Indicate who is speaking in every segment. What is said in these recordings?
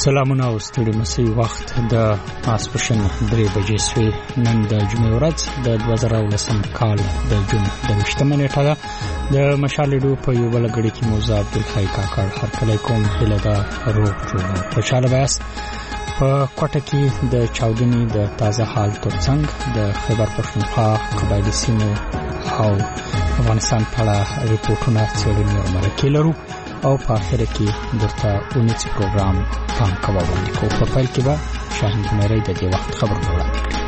Speaker 1: سلامونه او ستړي مسي وخت د ماسپښین 3 بجې سوی نن د جمعې ورځ د 2019 کال د جون د 20 نیټه ده. د مشالډو په یو بل غړي کې موزه عبدالحی کاکړ هر کله کوم هلدا روغ جوړ خوشاله بیاست. په کوټه کې د چاودنې د تازه حال ترڅنګ د خیبر پښتونخوا قبایلی سیمو او افغانستان په اړه ریپورتونه څېړنې او مرکې لرو او په اخر کې درته اونیز پروګرام پام کوو باندې کو په پیل کې به شاهین مېری د دې وخت خبر وړاندې کړي.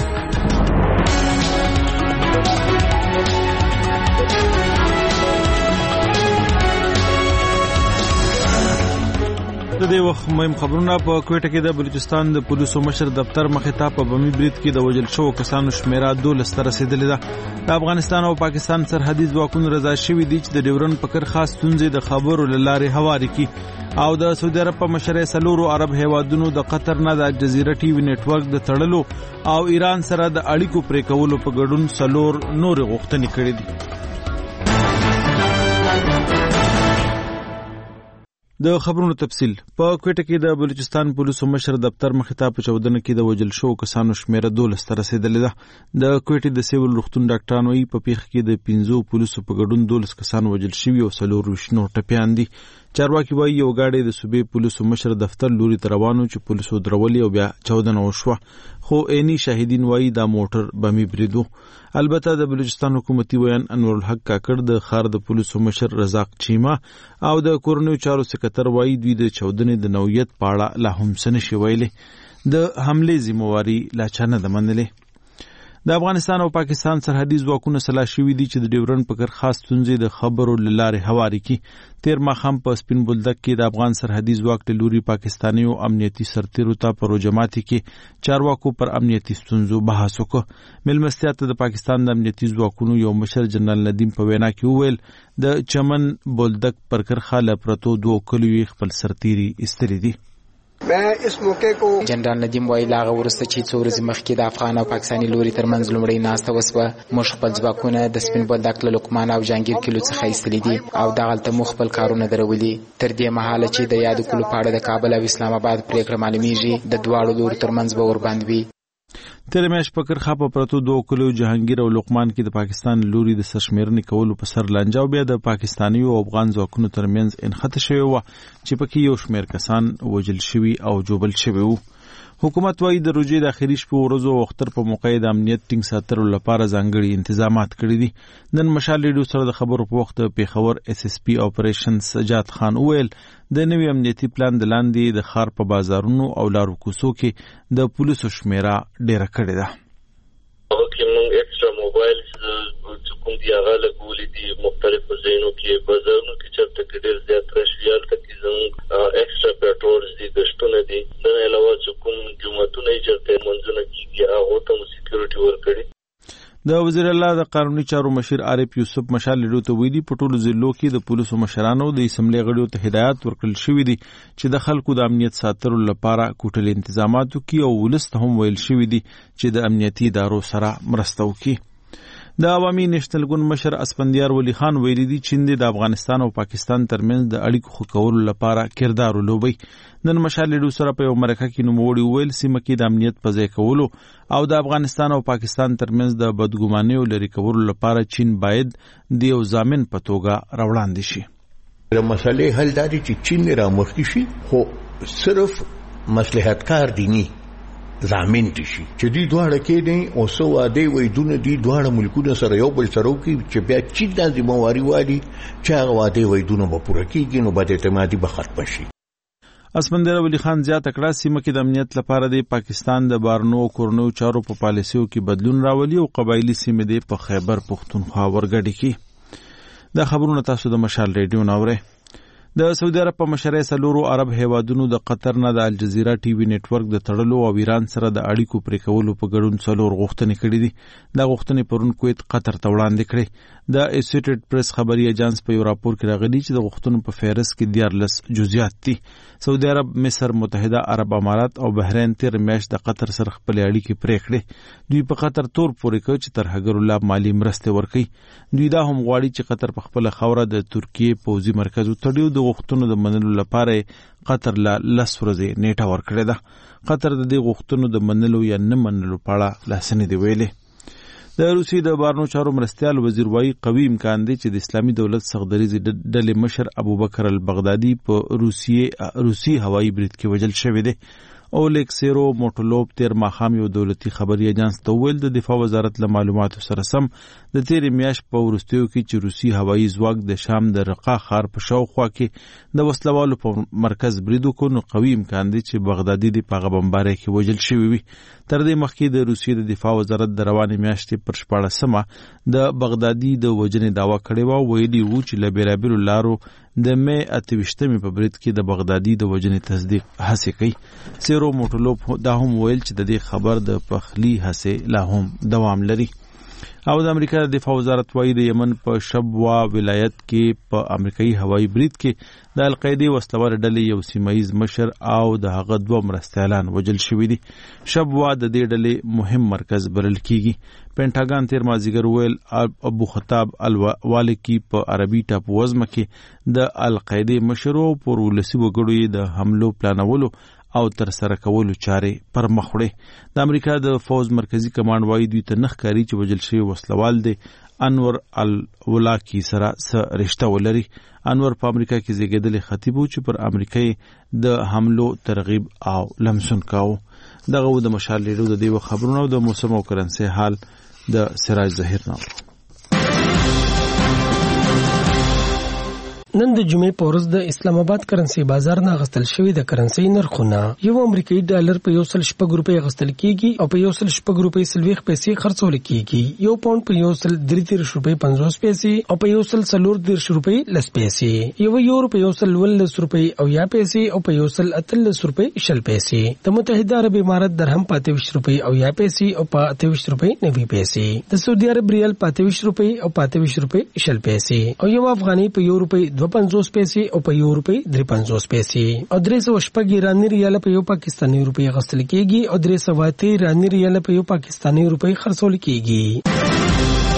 Speaker 2: د دې وخت مهم خبرونه په کوټه کې د بلوچستان د پولیسو مشر دفتر مخې ته په بمي برید کې د وژل شوو کسانو شمیره 12 ته رسیدلې ده. د افغانستان او پاکستان سرحدي ځواکونو رضا شوي دي چې د ډیورن په کرښه ستونزې د خبرو لارې هواري کړي او د سعودي عرب په مشرۍ سلورو عرب هیوادونو د قطر نه د الجزیره ټي وي نتورک د تړلو او ایران سره د اړیکو پرې کولو په ګډون سلور نور غوښتنې کړې دي. د خبرونو تفصیل په کوټه کې د بلوچستان پولیسو مشر دفتر مخې ته په چودنه کې د وژل شوو کسانو شمیره 12 ته رسیدلې ده. د کوټې د سیول روغتون ډاکټرانو یې په پیښه کې د 15 پولیسو په ګډون 12 کسان وژل شوي او 24 نور ټپیان دي. چارواکي وايي یو گاډي د صوبې پولیسو مشر دفتر لوري ته روانو چې پولیسو درولې او بیا چودنه وشوه، خو عیني شاهدین وايي دا موټر بمي بریدو. البته د بلوچستان حکومتي ویان انور الحق کاکړ د خار د پولیسو مشر رزاق چیما او د کورنیو چارو سکرټر وايي دوی د چودنې د نوعیت په اړه لا هم څه نشي ویلي. د حملې ذمہواري لا چا نه ده منلې. د افغانستان او پاکستان سرحدي ځواکونه سلا شوي دي چې د ډیورن په کرښه ستونزې د خبرو لارې هواري کړي. تیر ماښام په سپین بولدک کې د افغان سرحدي ځواک له لوري پاکستانیو امنیتي سرتیرو ته په روجماتي کې چارواکو پر امنیتي ستونزو بحث وکړ. مېلمستیا ته د پاکستان د امنیتي ځواکونو یو مشر جنرال ندیم په وینا کې وویل د چمن بولدک پر کرښه له پرتو 2 کلیو خپل سرتیري ایستلي دي.
Speaker 3: جنرال ندیم وایي لاغه ورسته چې څو ورځې مخکې د افغان او پاکستاني لوري ترمنځ لومړی ناسته وسوه. موږ خپل ځواکونه د سپین بولدک له لقمان او جانګیر کلو څخه ایستلي دي او دغلته موږ خپل کارونه درولي. تر دې مهاله چې د یادو کلو په اړه د کابل او اسلام آباد پریکړه معلومیږي د دواړو لورو ترمنځ به ورباندې وي.
Speaker 2: تیر میاشت په کرښه په پرتو 2 کلیو جهانگیر او لقمان کې د پاکستان لوري د سرشمیرنې کولو په سر لانجاو بیا د پاکستاني او افغان ځواکونو ترمنځ انخته شوی و چې پکې یو شمیر کسان وژل شوي او جوبل شوي وو. حکومت وايي د روجې د اخیری شپو ورځو او اختر په موقع د امنیت ټینګ ساتلو لپاره ځانګړي تنظیمات کړي دي. نن مشالډو سره د خبرو په وخت د پیښور اس اس پی اپریشن سجاد خان ویل د نوي امنیتي پلان د لاندې د خار په بازارونو او لارو کوڅو کې د پولیسو شمیره ډیره کړې ده.
Speaker 4: اوکې موږ ایکسترا موبایل چې کوم دی هغه لګولې دي مختلفو ځایونو کې بازارونو کې چرته کې ډېر زیات راشي تکي زموږ ایکسترا پیټرولز دي گشتونه دي. د علاوه چې کوم جمعتونه یې چرته منځونه کېږي هغه ته سکیورټي ورکړي.
Speaker 2: د وزیر الله د قانوني چارو مشیر عارف یوسف مشالډو ته ویلي په ټولو ضلعو کې د پولیسو مشرانو د اسمبلی غړیو ته هدایت ورکړل شوی دی چې د خلکو د امنیت ساتلو لپاره کوټلي تنظیمات وکړي او ولست هم ویل شوی دی چې د امنیتي ادارو سره مرسته وکړي. د عوامي نېشنل ګوند مشر اسپندیار ولی خان ویلي دي چې د افغانستان او پاکستان ترمنځ د اړیکو ښه کولو لپاره کردار ولوبي. نن مشالډو سره په یو مرکه کې نوموړي ویل سیمه کې د امنیت په ځای کولو او د افغانستان او پاکستان ترمنځ د بدګمانیو لري کولو لپاره چین باید د یو ضامن په توګه راوړاندې شي.
Speaker 5: د مسلې حل داري چې چین رامخکې شي خو صرف مصلحتکار دینی ضامن دي شي چې دوی دواړه کې نه او سو واده وي دونه دي دواړه ملکونه سره یو بل سره کوي چې بیا چین د ذمہواری والی چې هغه واده وي دونه به پوره کیږي نو بد اعتمادي به ختم شي.
Speaker 2: اسپندیار ولی خان زیاته کړه سیمه کې د امنیت لپاره د پاکستان د بارنو او کورنیو چارو په پالیسیو کې بدلون راولي او قبایلی سیمه د په خیبر پښتونخوا ورګډي کې. د خبرونو تاسو د مشال ریډیو ناوره. د سعودي عرب په مشرۍ سلورو عرب هیوادونو د قطر نه د الجزیره ټي وي نتورک د تړلو او ایران سره د اړیکو پرې کولو په ګډون څلور غوښتنې کړې دي. دا غوښتنې پرون کویت قطر ته وړاندې کړې. د اسوسییټډ پریس خبري ایجنس په یو راپور کې راغلي چې د غوښتنو په فهرست کې 14 جزئیات دي. سعودي عرب، مصر، متحده عرب امارات او بحرین تیر میاشت د قطر سره خپل اړیکې پرې کړې. دوی په قطر تور پورې کړ چې ترهګر الله مالی مرسته ورکړي. دوی دا هم غواړي چې قطر په خپل خوره د ترکیه پوځي مرکز وتړي او د دې غوښتنو د منلو لپاره قطر له 10 ورځې نیټه ورکړې ده. قطر د دې غوښتنو د منلو یا نه منلو په اړه لا څه نه دی ویلي. د روسیې د بهرنیو چارو مرستیال وزیر وايي قوي امکان دی چې د اسلامي دولت څخدریزې ډلې مشر ابوبکر البغدادي په روسي هوایي برید کې وژل شوی دی. اولیګ سیرو موټولوب تیر ماښام یو دولتي خبري ایجنس ته ویل د دفاع وزارت له معلوماتو سره سم د تیرې میاشت په وروستیو کې چې روسي هوایي ځواک د شام د رقا ښار په شاوخوا کې د وسلوالو په مرکز برید وکړ، نو قوي امکان دی چې بغدادي د په هغه بمبارۍ کې وژل شوی وي. تر دې مخکې د روسیې د دفاع وزارت د روانې میاشتې پر 14مه د بغدادي د وژنې دعوا کړې وه. ویلي وو چې له بېلابېلو لارو د مې 28 په برید کې د بغدادي د وژنې تصدیق هڅې کوي. سیرو موټولوب دا هم ویل چې د دې خبر د پخلی هڅې لا هم دوام لري. او د امریکا د دفاع وزارت وايي د یمن په شبوا ولایت کې په امریکایي هوایي برید کې د القاعده وسلوال ډلې یو سیمایز مشر او د هغه 2 مرستیالان وژل شوي دي. شبوا د دې ډلې مهم مرکز بلل کیږي. پینټاګان تیر مازیګر ویل ابو خطاب الوالکی په عربي ټاپو وزمه کې د القاعده مشر او پر ولسی وګړو د حملو پلانولو او تر سره کولو چارې پر مخ وړي. د امریکا د فوز مرکزی کمانډ وايي دوی ته نخ کاری چې وژل شوی وسلوال دی انور الولاکی سره څه رشته ولري. انور په امریکا کې زیږیدلی خطیب و چې پر امریکای د حملو ترغیب او لمسون کاوه. دغه د مشال لیدو د دیو خبرونو او د موسم او کرنسي حال د سراج ظهیر نام.
Speaker 6: نن د جمعې په ورځ د اسلام آباد کرنسي بازار نه غستل شوی د کرنسي نرخونه یو امریکایي ډالر په 1.6 روپۍ غستل کیږي او په 1.6 روپۍ سلويخ پیسې خرڅول کیږي. یو پاوند په 1.33 روپۍ 50 پیسې او په 1.34 روپۍ 10 پیسې. یو یورو په 1.10 روپۍ او یا پیسې او په 1.38 روپۍ 10 پیسې. د متحده عرب امارات درهم په 28 روپۍ او یا پیسې او په 28 روپۍ 90 پیسې. د سعودي عرب ریال په 28 روپۍ او په 28 روپۍ 10 پیسې او یو افغاني په 1 روپۍ 50 پیسې او په 1 روپۍ 53 پیسې او 300 ایرانی ریال په 1 پاکستانی روپۍ غستل کیږي او 300 ایرانی ریال په 1 پاکستانی روپۍ خرڅول کیږي.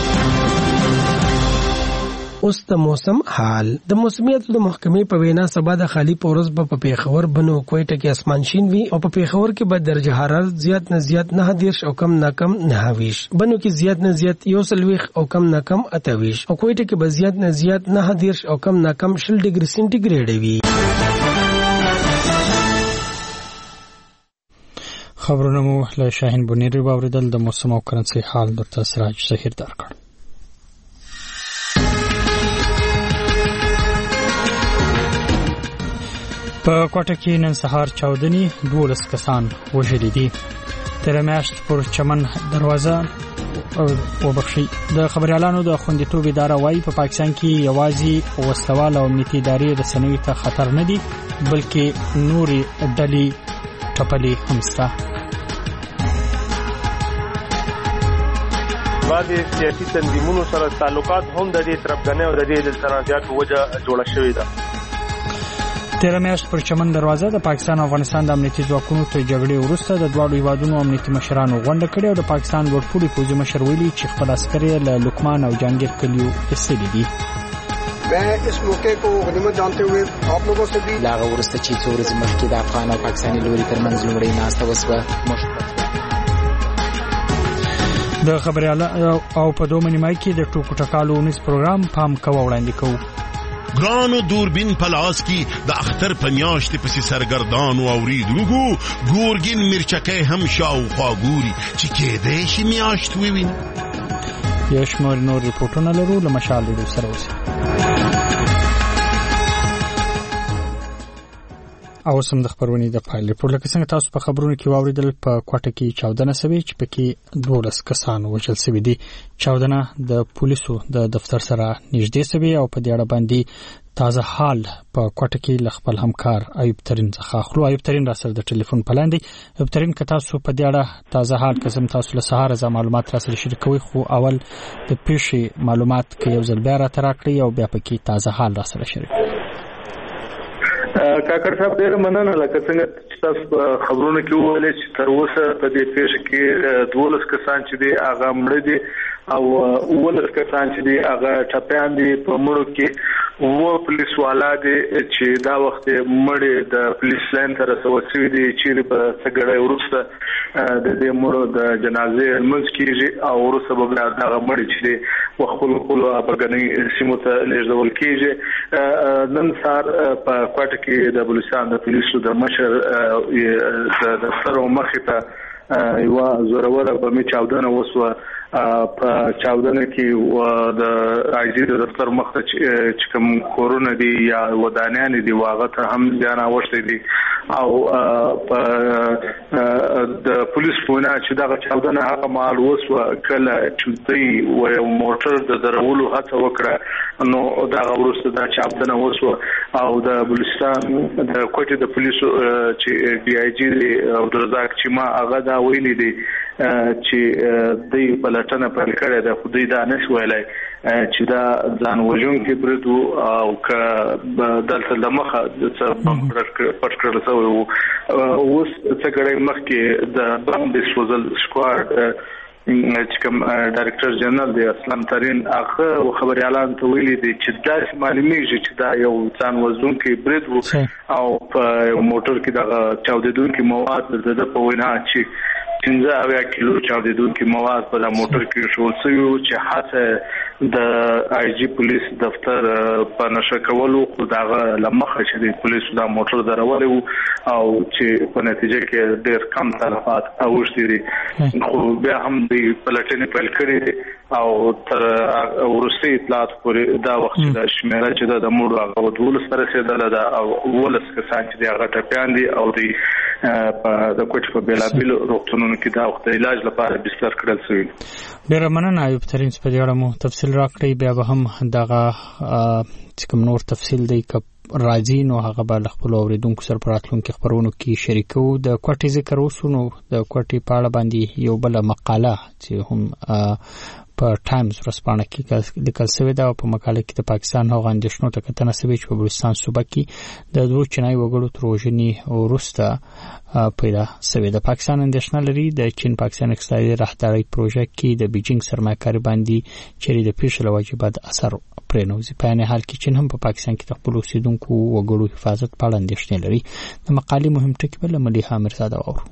Speaker 6: اوس د موسم حال. د موسمیت د محکمې په وینا سبا د خالی پورز په پیښور بنو کوټه کې اسمان شین وي او په پیښور کې به درجه حرارت زیات نه زیات 9 او کم نه کم 29. بنو کې زیات نه زیات 1 او کم نه کم 28 او کوټه کې به زیات نه زیات 9 او کم نه کم 0 ډیګري سنټیګریډ وي.
Speaker 1: خبرونه مو له شاهین بنيري واوریدل. د موسم او کرنسي حال د سراج ظهیر درکړ. په کوټه کې نن سهار چاودنی 12 کسان وژل دي. تر میاشت پر چمن دروازه او بخشي د خبريالانو د خوندیتوب اداره وايي په پاکستان کې یوازې وسلوال او امنیتي ادارې رسنوي ته خطر نه دي بلکې نوري ډلې ټپلې هم شته.
Speaker 7: بعضي سیاسي تنظیمونو سره تعلقات هم د دې طرفګنۍ او د دې تنازعات وجه جوړه شوې ده.
Speaker 1: تیر میاشت پر چمن دروازه د پاکستان او افغانستان د امنیتي ځواکونو ته جګړې وروسته د دواړو هیوادونو امنیتي مشرانو غونډه کړې او د پاکستان ورپوړي پوځي مشر ویلي چې خپل عسکر له لقمان او جهانگیر کلیو ایستلي دي.
Speaker 8: मैं इस मौके को गनीमत जानते हुए आप लोगों से भी
Speaker 3: لاغه ورسته چې څو ورځې مخکې د افغان او پاکستاني لوري ترمنځ لومړی ناسته وسوه
Speaker 1: د خبريالانو او په دوه نیمای کې د ټوکو ټکالو ونیس پروګرام پام کوو وړاندې کوو.
Speaker 9: ګرانو دوربین پلاس کی د اختر پنیاشت پسې سرګردان او اوریدونکو ګورګین مرچکه هم شاوخوا ګوري چې کېدې شي میاشت وویني.
Speaker 1: یو شمېر نور ریپورتونه لرو له مشال لیدو سره اوسئ. او سم د خبرونې د پایل ریپورت لکه څنګه تاسو په خبرونو کې واوریدل په کوټه کې چاودنه شوې چې پکې 12 کسان وژل شوي دي. چاودنه د پولیسو د دفتر سره نږدې شوې او په دې اړه باندې تازه حال په کوټه کې ل خپل همکار ایوب ترين څخه خلو. ایوب ترين را سره د ټلیفون پلاندې. ایوب ترين که تاسو په دې اړه تازه حال قسم تاسو له سهار ز معلومات را سره شریکوي خو اول د پیښې معلومات کې یو ځل بیا را تراکړي او بیا پکې تازه حال را سره شریکوي.
Speaker 7: کاکر صاحب ډېر مننه. لکه څنګه تاسو خبرونه کې وویل چې تر اوسه په دې پیښه کې 12 کسان چې دي هغه مړ دي او 19 کسان چې دي هغه ټپيان دي. په مړو کې و پولیس والا دي چې دا وخت مړ د پولیس لاین تر رسوي دي چې په څګړې ورسته د دې مړو د جنازې منځ کېږي او ورسته به دا مړ چې وخپل ابګنی سیمه ته لېږدول کېږي. نن سهار په کوټه کې د بلوچستان د پولیسو د مشر د سره مخې ته یو زوروره په می چاودنه وسوه. په چاودنه کې د آیجی د دفتر مخ ته چې کوم کورونه دي یا ودانیان دي واغه ته هم ځان اوښتي دي او د پولیس پونا چې دا چاودنه هغه مال وسوه کله چې دوی یو موټر د درولو هڅه وکړه نو دا ورسته دا چاودنه وسوه او د بلوچستان د کوټې د پولیسو چې ډي آی جی او درزاک چې ما هغه دا ویلي دي چې دوی پلټنه پیل کړې ده خو دوی دا نشو ویلای چې دا ځان وژونکي برید او که دلته د مخه پټ کړل شوی و. اوس څه ګړی مخکې د بم ډسپوزل سکواډ چې کوم ډایرکټر جنرال دی اسلام ترين هغه خبري اعلان ته ویلي دي چې دا معلومیږي چې دا یو ځان وژونکي برید و او په موټر کې د چاودیدونکو مواد د په وینا چې 15 کیلو چاودیدونکو مواد په موټر کې شو چې حتی د آی جی پولیس دفتر په نشه کولو خو داغه لمخه چې د پولیسو د موټر درولې او چې په نتیجه کې ډېر کم تلفات اوښتي دي خو بیا هم د پلټنې پیل کړې او تر ورسته اطلاعات پورې دا وخت د شمیره چې د موډ هغه ډول سره رسیدله دا او ولس کسان چې هغه ټپيان دي او د کوټ په بلابل روغتونونو کې دا وخت علاج لپاره بستر کړل شوی.
Speaker 1: ډېر مننه ایوب ترين په دې اړه مو تفصیل راکړی. بیا به هم دغه چې کوم نور تفصیل دی راځي نو هغه به خپل اوریدونکو سره پراتلونکو خبرونو کې شریکو. د کوټې ذکر وسونو د کوټې په اړه باندې یو بل مقاله چې هم په ټایمز ورځپاڼه کې لیکل شوې ده او په مقاله کې د پاکستان هغه اندېښنو ته کتنه شوې چې په بلوچستان صوبه کې د دوه چینایي وګړو تر وژنې وروسته پیدا شوې ده. پاکستان اندېښنه لري د چین پاکستان اقتصادي راهداري پروژه کې د بیجینګ سرمایه‌کاري باندې چې د پیښې له وجې بد اثر پرېنوځي. په عین حال کې چین هم په پاکستان کې د خپل اوسیدونکو وګړو حفاظت په اړه اندېښنې لري. د مقالې مهم ټکي بل مليحه مرزاده واورو.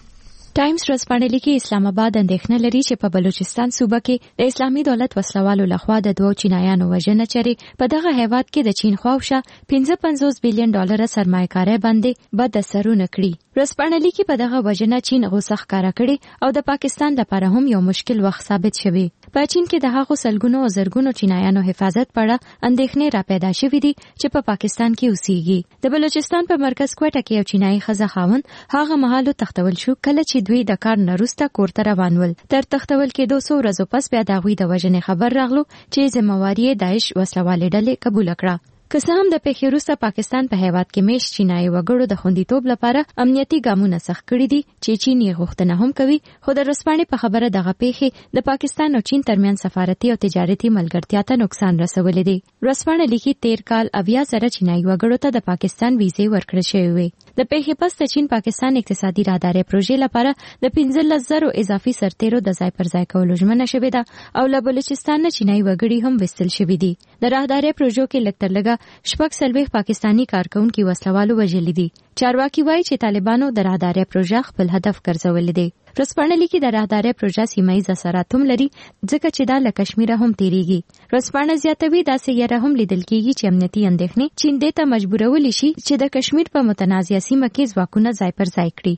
Speaker 10: ټایمز ورځپاڼه لیکي اسلام آباد اندېښنه لري چې په بلوچستان صوبه کې د اسلامي دولت وسلوالو لخوا د دوه چینایانو وژنه چرې په دغه هیواد کې د چین خواوشا 55 بلین ډالر سرمایه‌کاري باندې بد اثرونه کړي. ورځپاڼه لیکي په دغه وژنه چین غوسه ښکاره کړي او د پاکستان لپاره هم یو مشکل وخت ثابت شوی. په چین کې د هغو سلګونو او زرګونو چینایانو حفاظت په اړه اندېښنې را پیدا شوې دي چې په پاکستان کې اوسېږي. د بلوچستان په مرکز کوټه کې یو چینایي ښځه خاوند هغه مهال تختول شو کله چې دوی د کار نروسته کور ته روان ول. تر تختول کې 200 ورځې پس بیا د غوي د وژنې خبر راغلو چې ذمہواری داعش وسلوالې ډلې قبول کړه. که څه هم د پیښې وروسته پاکستان په هیواد کې میش چینایي وګړو د خوندیتوب لپاره امنیتي ګامونه سخت کړي دي چې چین یې غوښتنه هم کوي خو د رسپانې په خبره دغه پیښې د پاکستان او چین ترمنځ سفارتي او تجارتي ملګرتیا ته نقصان رسولې دي. رسپانې لیکي 13 کال 90,000 چینایي وګړو ته د پاکستان ویزې ورکړل شوې وي. د پیښې پس د چین پاکستان اقتصادي راهداري پروژې لپاره د 15,000 اضافي سرتیرو د ځای پر ځای کولو ژمنه شوې ده او له بلوچستان نه چینایي وګړي هم وستل شوي دي. د راهداري پروژو کې لکترلګه شپږ سلويخ پاکستانی کارکونکو وسلوالو وژلي دي. چارواکي وایي چې طالبانو د راهداري پروژه خپل هدف ګرځولې دي. رسپانه لیکي د راهداري پروژه سیمایي اثرات هم لري ځکه چې دا له کشمیر هم تیریږي. رسپانه زیاتوي دا سیاره هم لیدل کیږي چې امنیتي اندېښنې چین دې ته مجبورول شي چې د کشمیر په متنازعه سیمه کې ځواکونه ځای پر ځای کړي.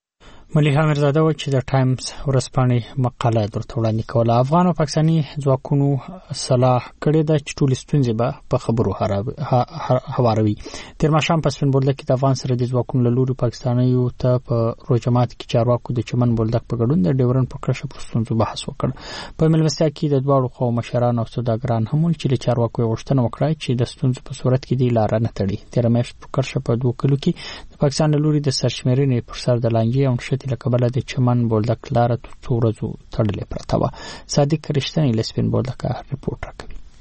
Speaker 1: مليحه مرزاده و چې د ټایمز ورځپاڼې مقاله درته وړاندې کوله. افغان او پاکستاني ځواکونو صلاح کړې ده چې ټول ستونزې به په خبرو هواروي. تیر ماښام په سپین بولدک کې د افغان سرحدي ځواکونو له لوري پاکستانیو ته په روجمات کې چارواکو د چمن بولدک په ګډون د ډیورن پر کرښه پر ستونزو بحث وکړ. په ملمستیا کې د دواړو خواو مشران او سوداګران هم ول چې له چارواکو غوښتنه وکړه چې د ستونزو په صورت کې د لار نه تړي. تیر میاشت پر کرښه په 2 کلو کې د پاکستان له لوري د سرشمیرنې پر سر د لانجې او نشټ له کبله د چمن بولدک لار څو ورځې تړلې پرته وه. صادق رښتینی له سپین بولدک رپورټ راکوي.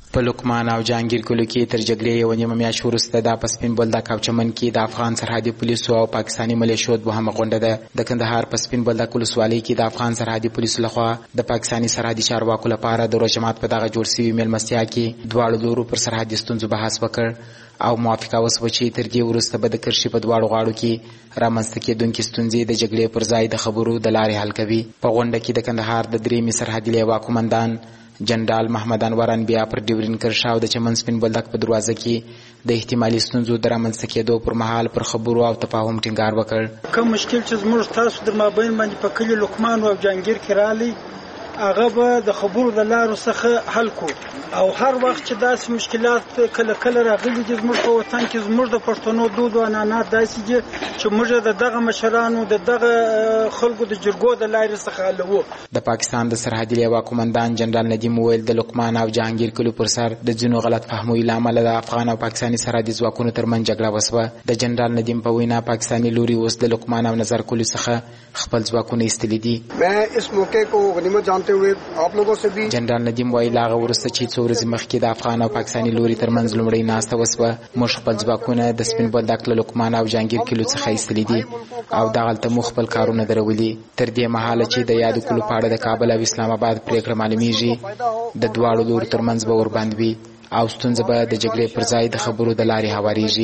Speaker 3: په لقمان او جهانگیر کلو کې تر جګړې یو نیمه میاشت وروسته د پسپین بولدک او چمن کې د افغان سرحدي پولیسو او پاکستاني ملیشو دوهمه غونډه ده. د کندهار پسپین بولدک ولسوالۍ کې د افغان سرحدي پولیسو لخوا د پاکستاني سرحدي چارواکو لپاره د روژه مات په دغه جوړ شوي مېلمستیا کې دواړو لورو پر سرحدي ستونزو بحث وکړ او موافقه وسوه چې تر دې وروسته به د کرښې په دواړو غاړو کې رامنځته کېدونکې ستونزې د جګړې پر ځای د خبرو د لارې حل کوي. په غونډه کې د کندهار د درېیمې سرحدي لیوا قومندان جنرال محمد انور انبیا پر ډیورین کرښه او د چمن سپین بولدک په دروازه کې د احتمالي ستونزو د رامنځته کېدو پر مهال پر خبرو او تفاهم ټینګار وکړ.
Speaker 11: کوم مشکل چې زموږ تاسو در مابین باندې په کلي لقمان او جهانگیر کې رالی هغه به د خبرو د لارو څخه حل کو او هر وخت چې داسې مشکلات کله کله راغلي دي زموږ په وطن کې زموږ د پښتنو دود او عنعنات داسې دي چې موږ د دغه مشرانو د دغه خلکو د جرګو د لارې څخه حلوو. د پاکستان د سرحدي لیوا قومندان جنرال ندیم وویل د لقمان او جهانگیر کلو پر سر د ځینو غلط فهمو له امله د افغان او پاکستاني سرحدي ځواکونو ترمنځ جګړه وسوه. د جنرال ندیم په وینا پاکستاني لوري اوس د لقمان او نظر کلو څخه خپل ځواکونه ایستلي دي.
Speaker 8: मैं इस मौके को गनीमत जानते हुए आप लोगों से भी
Speaker 3: جنرال ندیم وایي لا ورسته چې څو ورځې مخکې د افغان او پاکستاني لوري ترمنځ لومړی ناسته وسوه. موږ خپل ځواکونه د سپین بولدک له لقمان او جهانگیر کلو څخه ایستلي دي او دغلته موږ خپل کارونه درولي. تر دې مهاله چې د یادو کلو په اړه د کابل او اسلام آباد پریکړه معلومیږي د دواړو لورو ترمنځ به ورباندې وي او ستونزه به د جګړې پر ځای د خبرو د لارې هوارېږي.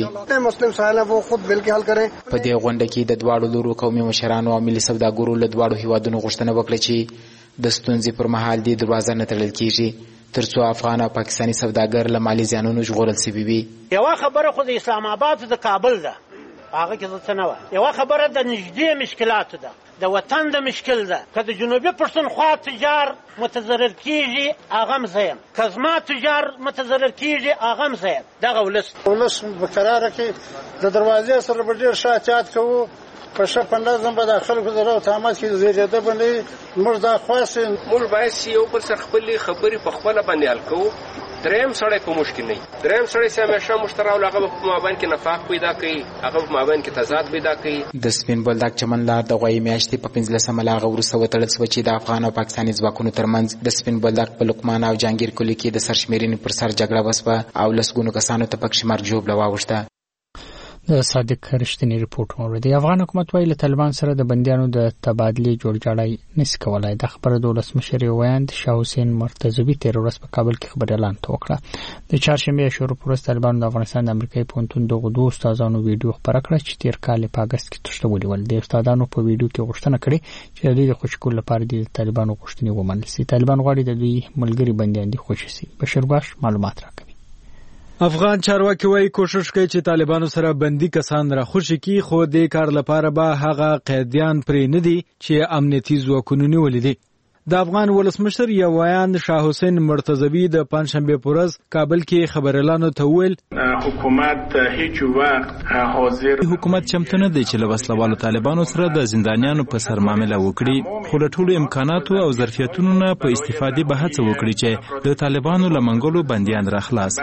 Speaker 3: په دې غونډه کې د دواړو لورو قومي مشرانو او ملي سوداګرو له دواړو هیوادونو غوښتنه وکړه چې د ستونزې پر مهال دې دروازه نه تړل کېږي ترڅو افغان او پاکستاني سوداګر له مالي زیانونو ژغورل شوي وي.
Speaker 12: یوه خبره خو د اسلام آباد د کابل ده هغه کې څه نه وه. یوه خبره د نږدې مشکلاتو ده د وطن د مشکل ده. که د جنوبي پښتونخوا تجار متضرر کېږي هغه هم زه یم، که زما تجار متضرر کېږي هغه هم زه یم. دغه ولس په کراره کې د دروازې سره به ډېر ښه احتیاط کوو په ښه په نظم به د خلکو د رو تامات کې زیږېده به نه وي. موږ دا خواسې
Speaker 13: موږ باید یو بل سره خپلې خبرې په خپله باندې حل کوو. دریم سړی په مشکل نه وي. دریم سړی چې همیشه مشترک هغه په مابین کې نفاق پیدا کوي، هغه په مابین کې تضاد پیدا کوي.
Speaker 3: د سپین بولدک چمن لار د غوایي میاشتې په 15مه له هغه وروسته وتړل شوه چې د افغان او پاکستاني ځواکونو ترمنځ د سپین بولدک په لقمان او جهانگیر کلي کې د سرشمېرنې پر سر جګړه وسوه او لسګونو کسانو ته پکښې مرګ ژوبله واوښته.
Speaker 1: د صادق رښتینی رپورټ موردی. افغان حکومت وایي له طالبان سره د بندیانو د تبادلې جوړجاړی نشي کولای. د خبره د ولسمشر ویاند شاه حسین مرتضوی تیر ورځ په کابل کې خبر اعلان وکړه. د چهارشنبه شروع پر طالبان د افغانستان د امریکایي پوهنتون دغه دوه استادانو ویډیو خبره کړه چې تیر کال په اگست کې تښتولي ول. د استادانو په ویډیو کې غوښتنه کړې چې د دوی د خوشکول لپاره د طالبانو غوښتنې ومنل شي. طالبان غواړي د دوی ملګری بندیان دي خوشي شي. بشرباش معلومات راکړي.
Speaker 2: افغان چارواکي وايي کوشش کوي چې طالبانو سره بندي کسان راخوشي کی، خو د کار لپاره به هغه قیدیان پرې نه دي چې امنیتي ځواکونه نیولې دي. د افغان ولسمشر یوایان شاه حسین مرتضوی د پنځشنبه په ورځ کابل کې خبريالانو ته ویل
Speaker 7: حکومت هیڅ وخت حاضر
Speaker 14: حکومت چمتو نه دی چې له وسلوالو طالبانو سره د زندانیانو په سر معامله وکړي، خو له ټولو امکاناتو او ظرفیتونو نه په استفادې به هڅه وکړي چې د طالبانو له منګولو بندیان را خلاص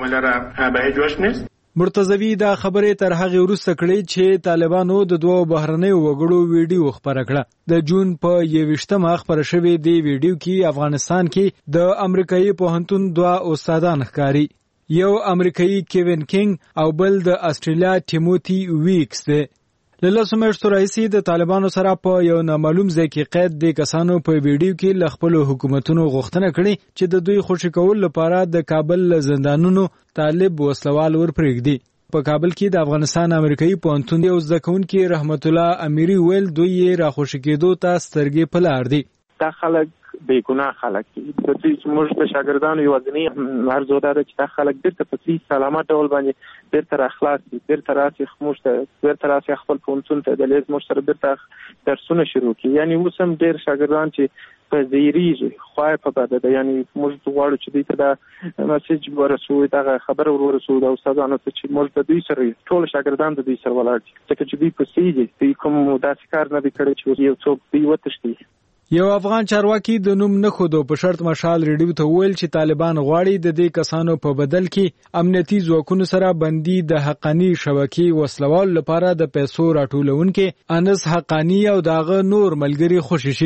Speaker 14: کړي.
Speaker 2: مرتضوی دا خبره تر هغه وروسته کړې چې طالبانو د دوه بهرنیو وګړو ویډیو خبره کړه. د جون په 21مه خبره شوې دی ویډیو کې افغانستان کې د امریکایي پوهنتون دوه استادان ښکاري، یو امریکایي کیوین کینګ او بل د استرالیا ټیموتی ویکس دی. له لسو میاشتو راهیسې د طالبانو سره په یو نامعلوم ځای کې قید د کسانو په ویډیو کې له خپلو حکومتونو غوښتنه کړې چې د دوی خوشي کول لپاره د کابل زندانونو طالب وسلوال ورپرېږدي. په کابل کې د افغانستان امریکایي پوهنتون یو زده کوونکی رحمت الله امیری ویل دوی یې راخوشي کېدو ته سترګې په لار دي.
Speaker 15: دا خلک بې ګناه خلک دي. د دوی چې موږ د شاګردانو یوازینی عرض دا ده چې دا خلک بیرته په صحیح سلامت ډول باندې بیرته راخلاص دي، بیرته راشي موږ ته، بیرته راشي خپل پوهنتون ته د لیز موږ سره بیرته درسونه شروع کړي. یعنی اوس هم ډېر شاګردان چې په زیریږي خوای په بده ده. یعنی موږ غواړو چې دوی ته دا میسج ورسوو، دغه خبره ورسوو د استادانو ته چې موږ د دوی سره ټول شاګردان د دوی سره ولاړ دي، ځکه چې دوی په صحیح دي، دوی کوم داسې کار نه دی کړی چې یو څوک دوی وتښتي.
Speaker 2: یو افغان چارواکي د نوم نه خودو په شرط مشال ریډیو ته ویل چې طالبان غواړي د دې کسانو په بدل کې امنیتي ځواکونو سره بندي د حقانی شبکې وسلوال لپاره د پیسو راټولونکو انس حقانی او داغه نور ملګری خوشي شي.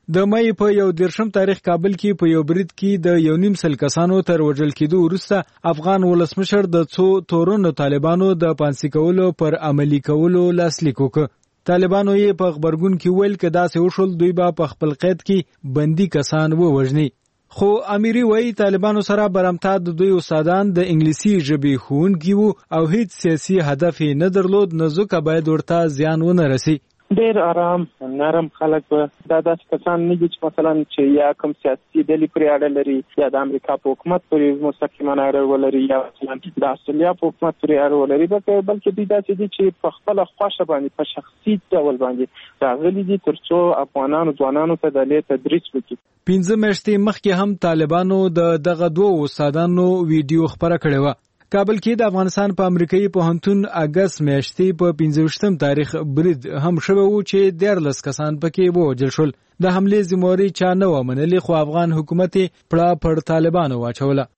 Speaker 16: د مې په 14 تاریخ کابل کې په یو برید کې د 1.5 کسانو تر وژل کېدو وروسته افغان ولسمشر د څو تورونو طالبانو د پانسي کولو پر عملی کولو لاسلیک وکړ. طالبانو یې په خبرګون کې ویل چې داسې وشول دوی به په خپل قید کې بندي کسان ووژني. خو امیری وایي طالبانو سره برمتا د دوی استادان د انګلیسي ژبې ښوونکي وو او هیڅ سیاسي هدف نه درلود، نه ځکه باید ورته زیان ونه رسي.
Speaker 15: ډېر آرام نرم خلک به دا داسې کسان نه دي چې مثلا چې یا کوم سیاسي ډلې پرې اړه لري یا د امریکا په حکومت پرې مستقیمانه اړه ولري یا مثلا د استرالیا په حکومت پرې اړه ولري، بلکې دوی داسې دي چې په خپل خوښه باندې په شخصي ډول باندې راغلي دي تر څو افغانانو ځوانانو ته د تدریس وکړي. 15 میاشتې مخکې هم طالبانو د دغه دوه استادانو ویډیو خبره کړې وه. کابل کې د افغانستان په امریکایي پوهنتون اگست میاشتې په 15 تاریخ برید هم شوی و چې 14 کسان پکې ووژل شول. د حملې ذمہواري چا نه و منلې، خو افغان حکومت پړه پر طالبانو واچوله.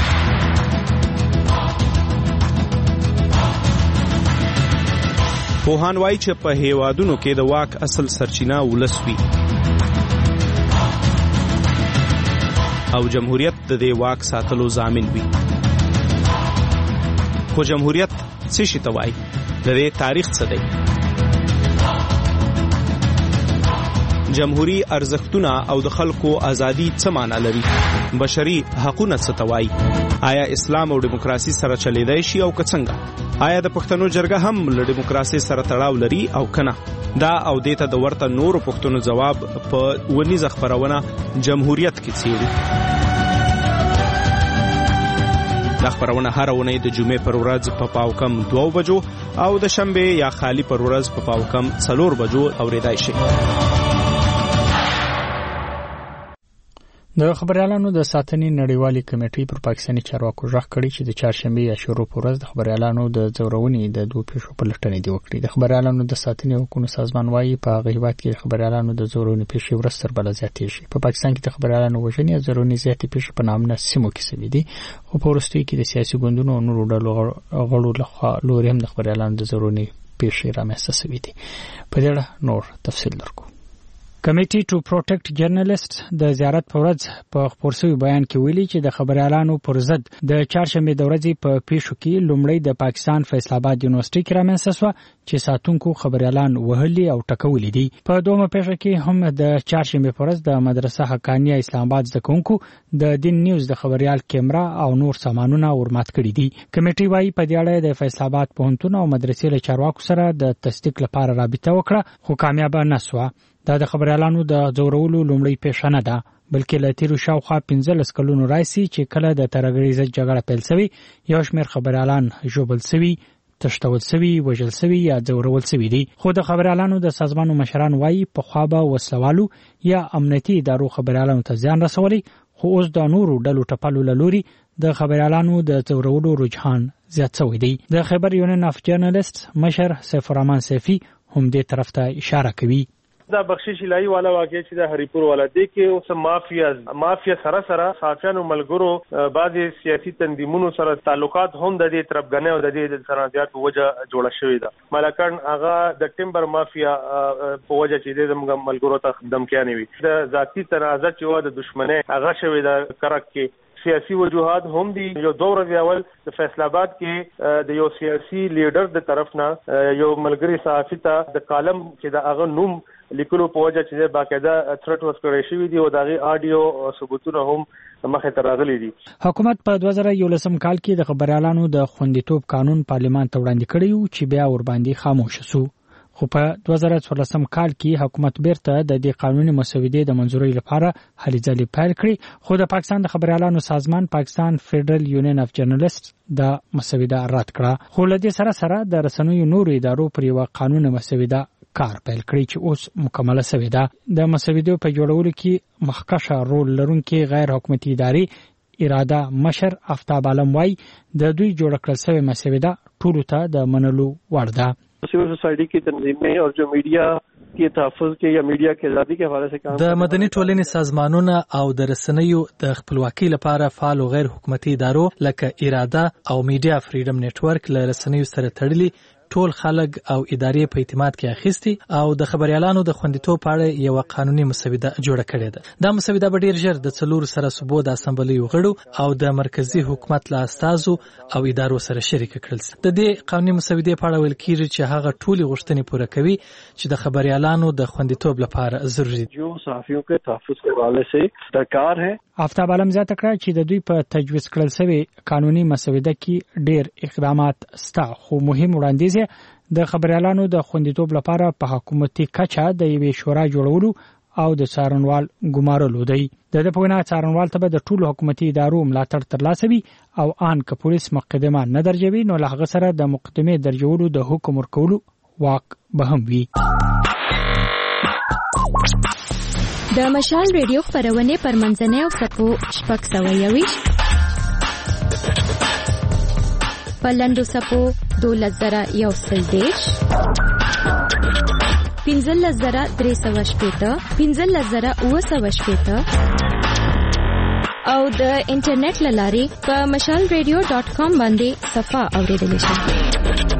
Speaker 17: پوهان وایي چې په هیوادونو کې د واک اصل سرچینه ولس وي او جمهوریت د دې واک ساتلو ضامن وي. خو جمهوریت څه شي ته وایي؟ د دې تاریخ څه دی؟ جمهوری ارزښتونه او د خلکو ازادي څه معنی لري؟ بشري حقوقونه څه ته وایي؟ آیا اسلام او دیموکراسي سره چلیدای شي او که څنګه؟ آیا د پښتنو جرګه هم له دیموکراسي سره تړاو لري او کنه؟ دا او دیته د ورته نورو پښتنو جواب په ونیزه خبرونه جمهوریت کې څیړي. دا خبرونه هر اونۍ د جمعې پر ورځ په پاوکم 2 بجو او د شنبه یا خالی پر ورځ په پاوکم 4 بجو اوریدای شي.
Speaker 1: د خبريالانو د ساتنې نړیوالې کمیټې پر پاکستاني چارواکو ژغ کړی چې د چهارشنبه یا شروع پر ورځ د خبريالانو د زورونې د دوه پیښو په لټنې دی وکړي. د خبريالانو د ساتنې حقوقو سازمان وايي په غیبت کې د خبريالانو د زورونې پیښې ورستر بل زیاتې شي. په پاکستان کې د خبريالانو وژنې او زورونې زیاتې پیښې په نامه سیمو کې سوي دي، خو په ورستۍ کې د سیاسي ګوندونو او نورو ډلو غړو لخوا لوري هم د خبريالانو د زورونې پیښې رامنځته شوي دي. په دې اړه نور تفصیل درکو. کمیټي ټو پروټیکټ جرنالست د زیارت پر ورځ په خبر شوی بیان کې ویلي چې د خبريالانو پر ضد د چهارشنبه د ورځې په پیښو کې لومړی د پاکستان فیصل آباد یونیورسيټي کې رامنځته شو چې ساتونکو خبريالان وهلي او ټکولي دي. په دومره پیښه کې هم د چهارشنبه پر ورځ د مدرسه حقانیه اسلام آباد زده کوونکو د دین نیوز د خبريال کیمرا او نور سامانونه ورمات کړي دي. کمیټي وايي په دې اړه د فیصل آباد پوهنتون او مدرسې له چارواکو سره د تصدیق لپاره رابطه وکړه، خو کامیاب نه شوه. دا د خبريالانو د زورولو لومړی پیښه نه ده، بلکې له تیرو شاوخوا 15 کلونو راځي چې کله د ترهګریزه جګړه پیل شوې یو شمېر خبريالان ژوبل شوي، تشتول شوي، وژل شوي یا زورول شوي دي. خو د خبريالانو د سازمانو مشران وايي په خوا به وسلوالو یا امنیتي ادارو خبريالانو ته ځان رسولي، خو اوس د نورو ډلو ټپلو لوري د خبريالانو د زورولو رجحان زیات شوی دی. د خبر یونین اف جرنالست مشر سیف الرحمن سیفی هم دې طرف ته اشاره کوي.
Speaker 18: دا بخشش الهي والا واقع چې د هریپور والا دی کې اوس مافیا سره صافیانو ملګرو بعضي سیاسي تنظیمونو سره تعلقات هم د دې طرفګنې او د دې سرحدات په وجه جوړه شوې ده. ملکان هغه د ټیمبر مافیا په وجه چې د ملګرو ته دمکیانې وي، د ذاتی تنازع چې و د دشمنۍ هغه شوې ده. کرک کې سیاسي وجوهات هم دي. یو دوه ورځې اول د فیصل آباد کې د یو سیاسي لیډر د طرف نه یو ملګری صحافي ته د کالم چې د هغه نوم لیکلو په وجه چې باقاعده ثرټ ورکړی شوی دی او دغه آډیو ثبوتونه هم مخې ته راغلي دي.
Speaker 1: حکومت په 2011 کال کې د خبريالانو د خوندیتوب قانون پارلمان ته وړاندې کړی و چې بیا ور باندې خاموش شو، خو په 2014 کال کې حکومت بیرته د دې قانوني مسودې د منځورۍ لپاره هلې ځلې پیل کړې، خو د پاکستان د خبريالانو سازمان پاکستان فدرل یونین اف جرنالست د مسوده رد کړه. خو له دې سره د رسنیو نورو ادارو پر یو قانوني مسوده کار پیل کړی چې اوس مکمله شوې ده. د مسودې په جوړولو کې مخکشه رول لرونکي غیر حکومتي ادارې اراده مشر افتاب عالم وايي د دوی جوړ کړل شوی مسوده ټولو ته د منلو وړ ده.
Speaker 18: सिविल सोसाइटी की तंजीमें और जो मीडिया के तहफ़्फ़ुज़ के या मीडिया के आज़ादी के हवाले से काम
Speaker 19: د مدني ټولنې سازمانونه او د رسنیو د خپلواکۍ لپاره فعال او غیر حکومتي ادارو لکه اراده او میډیا فریډم نتورک له رسنیو سره تړلي ټول خلک او ادارې په اعتماد کې اخیستي او د خبريالانو د خوندیتوب په اړه یو قانوني مسوده جوړه کړې ده. دا مسوده به ډیر ژر د 4 سره صوبو د اسمبلی غړو او د مرکزی حکومت له استازو او ادارو سره شریک کړل شي. د دې قانوني مسودې په اړه ویل کیږي چې هغه ټولې غوښتنې پوره کوي چې د خبريالانو د خوندیتوب لپاره ضروري دي.
Speaker 20: جو صحافیوں کے تحفظ کے حوالے سے درکار ہے.
Speaker 1: آفتاب عالم زیاته کړه چې د دوی په تجویز کړل شوی قانوني مسوده کې ډیر اقدامات ستا خو مهم وړاندیز د خبريالانو د خوندیتوب لپاره په حکومتي کچه د یوې شورا جوړولو او د څارنوال ګمارلو دی. د پوهنه څارنوال ته د ټولو حکومتي ادارو ملاتړ ترلاسه وي او ان که پولیس مقدمه نه درجوي نو له هغه سره د مقدمه درجولو د حکم ورکولو واک به هم وي.
Speaker 10: د مشال ریډیو خبرونه پر منځنۍ او سپو شپږ سوه یویش پلندو سپو 12130 15,380 15,980 او د انټرنیټ لارې په mashalradio.com باندې صفه اوریدل شي.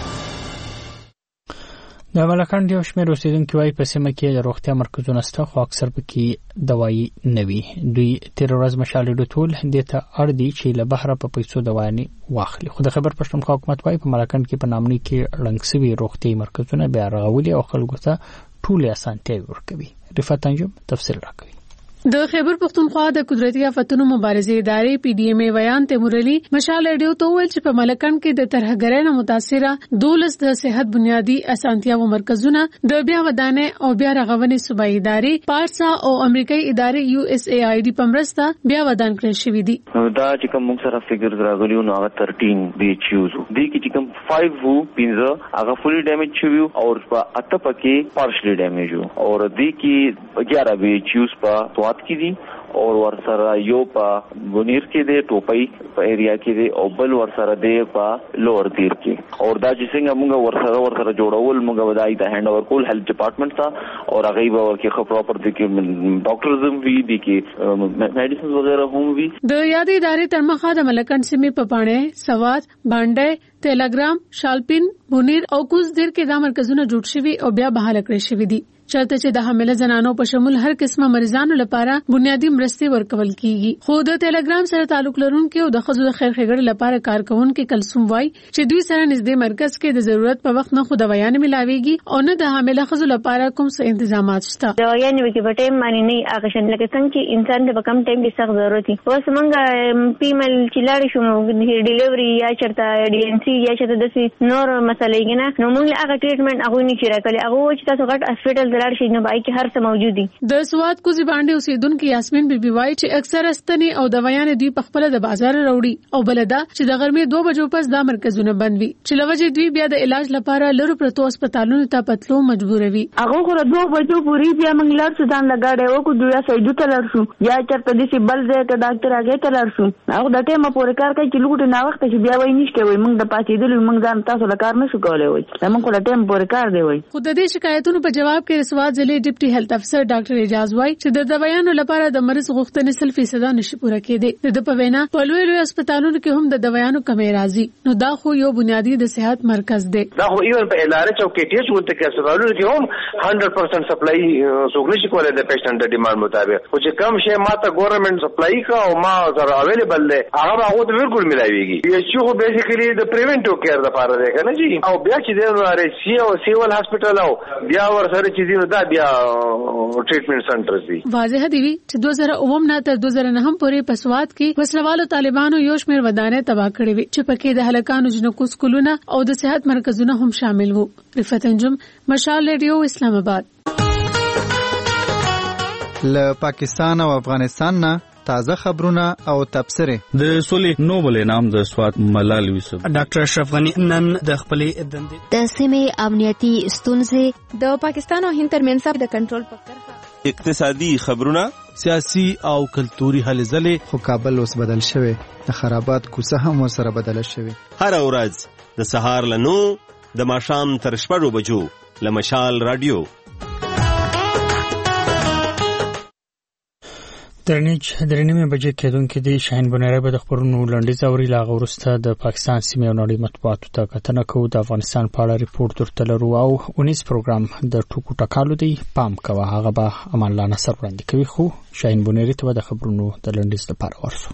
Speaker 1: د ملکند یو شمېر اوسیدونکو وايي په سیمه کې د روغتیا مرکزونه شته خو اکثر پکې دوايي نه وي. دوی تیر ورځ مشال ریډیو ټول دې ته اړ دي چې له بهره په پیسو دوايي واخلي. خو د خیبر پښتونخوا حکومت وايي په ملکند کې په نامني کې رنګ سوي روغتي مرکزونه بیا رغولي او خلکو ته ټول اسانتیاوي ورکوي. رفعت انجم تفصیل راکوي.
Speaker 21: د خیبر پختونخوا د قدرتي آفتونو مبارزې ادارې پی ډی ایم ای ویان تیمورعلی مشال ریډیو ته ویل چې په ملکند کې د ترهګرۍ نه متاثره 12 د صحت بنیادی اسانتیاو مرکزونه د بیا ودانې او بیا رغونې صوبایي ادارې پارسا او امریکایي ادارې یو اس ای آی ډي په مرسته بیا ودان کړل شوې دي.
Speaker 22: دا چې کوم موږ سره فګرز راغلیو نو هغه 13 بي ایچ یوز دي چې کوم 5 وو 15 هغه فولي ډیمیج شوی او په اته پکې پارشلی ډیمیج وو او دي کې 11 بي ایچ یوز په کی دي او ور سره یو په بنیر کې دی ټوپۍ په ایریا کې دی او بل ور سره دی په لوور دیر کې او دا چې څنګه موږ ور سره جوړول موږ ودای ته هند اور کول هیلث ډپارټمنټ ته او هغه به ورکه خو پراپر دي کې ډاکټرز هم وی دي کې میډیسنز وغیرہ هم وی. د یادې ادارې تر مخه د ملکند سیمې په پاڼې سواد باندې تیلاګرام شالپین بنیر او کوز دیر کې دا مرکزونه جوړ شوي او بیا بحال کړی شوي دي. چلته چې د حامله زنانو په شمول هر قسمه مریضانو لپاره بنیادی مرستې ورکول کیږي. خو د ټیلیګرام سره تعلق لرونکو او د خزو د خیر خګړې لپاره کارکونکو کلسوم وای چې دوی سره نږدې مرکز کې د ضرورت په وخت نه خو دوايانې ملاويږي او نه د حامله خزو لپاره کوم څه تنظیمات شته.
Speaker 23: دوايانې وکي په ټیم باندې نه اګشن لکه څنګه چې انسان د کم ټیم کې سخت ضرورت وي. اوس موږ پیمل چې لاړ شو ډیلیوري یا چرته ډي ان سي یا چرته د نور مسلې نه نو موږ هغه ټریټمنټ هغه نه چیرې کړی هغه چې تاسو غټ هسپټل دلار شي نو بای کې هر څه موجود دي.
Speaker 21: د سواد کوزي باندې اوسیدونکو یاسمین بیبي وای چې اکثر استنی او دوايانې دوی په خپل د بازار وروړي او بلدا چې د غرمې 2 بجو پس دا مرکزونه بند وي چې لوجه دوی بیا د علاج لپاره لرو پرتو هسپتالونو ته پتلو مجبور وي.
Speaker 24: هغه خو 2 بجو پوری بیا موږ لار سودان لګاډه او کو دوی سیدو ته لار شو یا چرته د سی بل ځای ته ډاکټر هغه ته لار شو هغه د ټیمه پورې کار کوي چې لوګټ نه وخت چې بیا وای نشته وای موږ د پاتې دلو موږ ځان تاسو لکار نه شو کولای وای موږ د ټیم پورې کار دی وای.
Speaker 21: خو د دې شکایتونو په جواب کې سواد ضلع ډیپټي هیلث افسر ډاکټر اجاز وای چې د دوايانو لپاره د مریض غوښتنې 100% نشي پوره کېدی. د په وینا په لوی هسپتالونو کې هم د دوايانو کمې راځي نو دا خو یو بنیادی د صحت مرکز دی.
Speaker 25: دا خو ایون په اداره چوکیټي چې ونته کې هسپتالونو کې هم 100% سپلای سوګنی شي کولای د پیشنټ د ډیماند مطابق خو چې کم شي ماته ګورنمنت سپلای کا او ما سره اویلیبل دی هغه هغه ته بالکل ملایويږي. یو چې خو بیسیکلی د پریونټیو کیر لپاره دی کنه جی او بیا چې د سی او سیول هسپتال او بیا ور سره چې دی دا بیا ټریټمنټ سنټرز دي.
Speaker 21: واضح دی چې 2009 نه تر 2009 پورې په سواد کې وسلوالو طالبانو یو شمېر ودانې تباہ کړې وي چې پکې د هلکانو جنکو سکولونه او د صحت مرکزونه هم شامل وو. رفعت انجم مشال ریډیو اسلام آباد.
Speaker 26: له پاکستان او افغانستان نه تازه خبرونه او تبصره.
Speaker 27: د سولې نوبل انعام د سواد ملال یوسف
Speaker 28: ډاکټر اشرف غنی نن د خپلې دندې
Speaker 10: د سیمې امنیتي ستونزې د پاکستان او هند ترمنځ د کنټرول په کرښه
Speaker 27: اقتصادي خبرونه
Speaker 2: سیاسي او کلتوري هلې ځلې.
Speaker 26: خو کابل اوس بدل شوی د خرابات کوڅه هم ورسره بدل شوی.
Speaker 27: هر ورځ د سهار له 9 د ماښام تر 6 بجو له مشال رادیو.
Speaker 1: درنیمه بجې کېدونکې دی شاهین بنيري به د خبرونو لنډیز اوري لاغه ورسته د پاکستان سیمې او نړۍ مطبوعاتو ته کتنه کوو د افغانستان په اړه ریپورت ورته لرو او 19 پروګرام د ټوکو ټکالو دی پام کوه هغه به امان الله نصر وړاندې کوي خو شاهین بنيري ته د خبرونو د لنډیز لپاره ورسو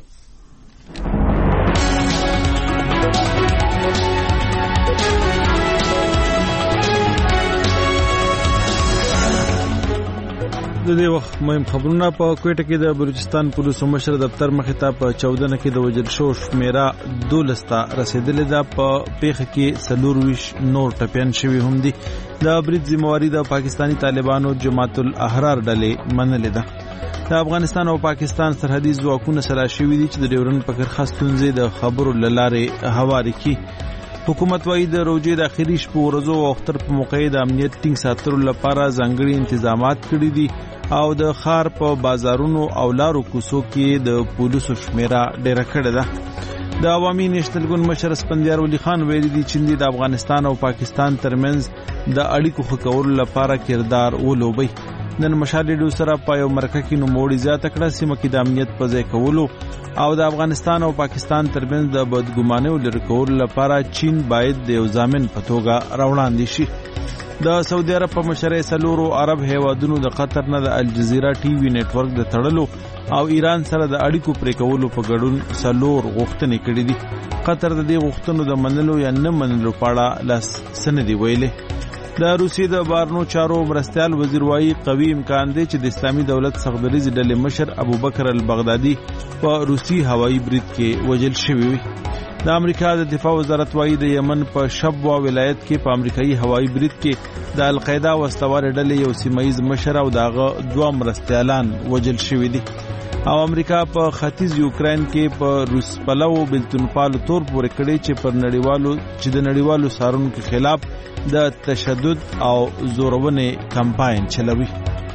Speaker 2: د دې وخت مهم خبرونه په کوټه کې د بلوچستان پولیسو مشر دفتر مخې ته په 14 کې د وجل شو شمیره 12 ته رسیدلې ده په پیښه کې 24 نور ټپيان شوی هم دي د برید ذمہواری د پاکستانی طالبانو جماعت الاحرار ډلې منلې ده د افغانستان او پاکستان سرحدي ځواکونه سره شوی دي چې د ډیورن په کرخستونځي د خبرو لاره هواري کی حکومت وايي د روزي د اخیری شپو ورځو او اختر په موقع د امنیت ټینګ ساتلو لپاره ځانګړي تنظیمات کړي دي او د خار په بازارونو او لارو کوڅو کې د پولیسو شمیره ډیره کړې ده د عوامي نېشنل ګوند مشر اسپندیار ولی خان ویلي دي چې د افغانستان او پاکستان ترمنځ د اړیکو ښه کولو لپاره کردار ولوبي نن مشالډو سره په یو مرکه کې نوموړي زیاته کړه سیمه کې د امنیت په ځای کولو او د افغانستان او پاکستان ترمنځ د بدګمانیو لرې کولو لپاره چین باید د یو ضامن په توګه راوړاندې شي د سعودي عرب په مشرۍ سلورو عرب هیوادونو د قطر نه د الجزیره ټي وي نتورک د تړلو او ایران سره د اړیکو پرې کولو په ګډون سلور غوښتنې کړې دي قطر د دې غوښتنو د منلو یا نه منلو په اړه لاس سندې ویلې د روسیې د بارنو چارو مرستيال وزیر وايي قوي امکان دی چې د اسلامي دولت سغدریز ډلې مشر ابوبکر البغدادي په روسي هوایي برید کې وژل شوی وي د امریکا د دفاع وزارت وايي د یمن په شبوا ولایت کې په امریکایي هوایي برید کې د القاعده وسلوال ډلې یو سیمایي مشر او دغه دوه مرستيالان وژل شوی دي او امریکا په ختیځ یوکرين کې په روس پلو بلتونپالو تور پورې کړي چې د نړیوالو سارونکو خلاف د تشدد او زورونې کمپاین چلوي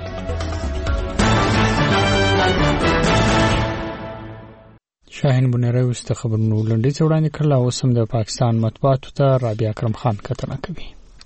Speaker 1: شاهین بنيري واست خبرونو لنډیز وړاندې کړل او سم د پاکستان مطبوعاتو ته رابعه اکرم خان کتنه کوي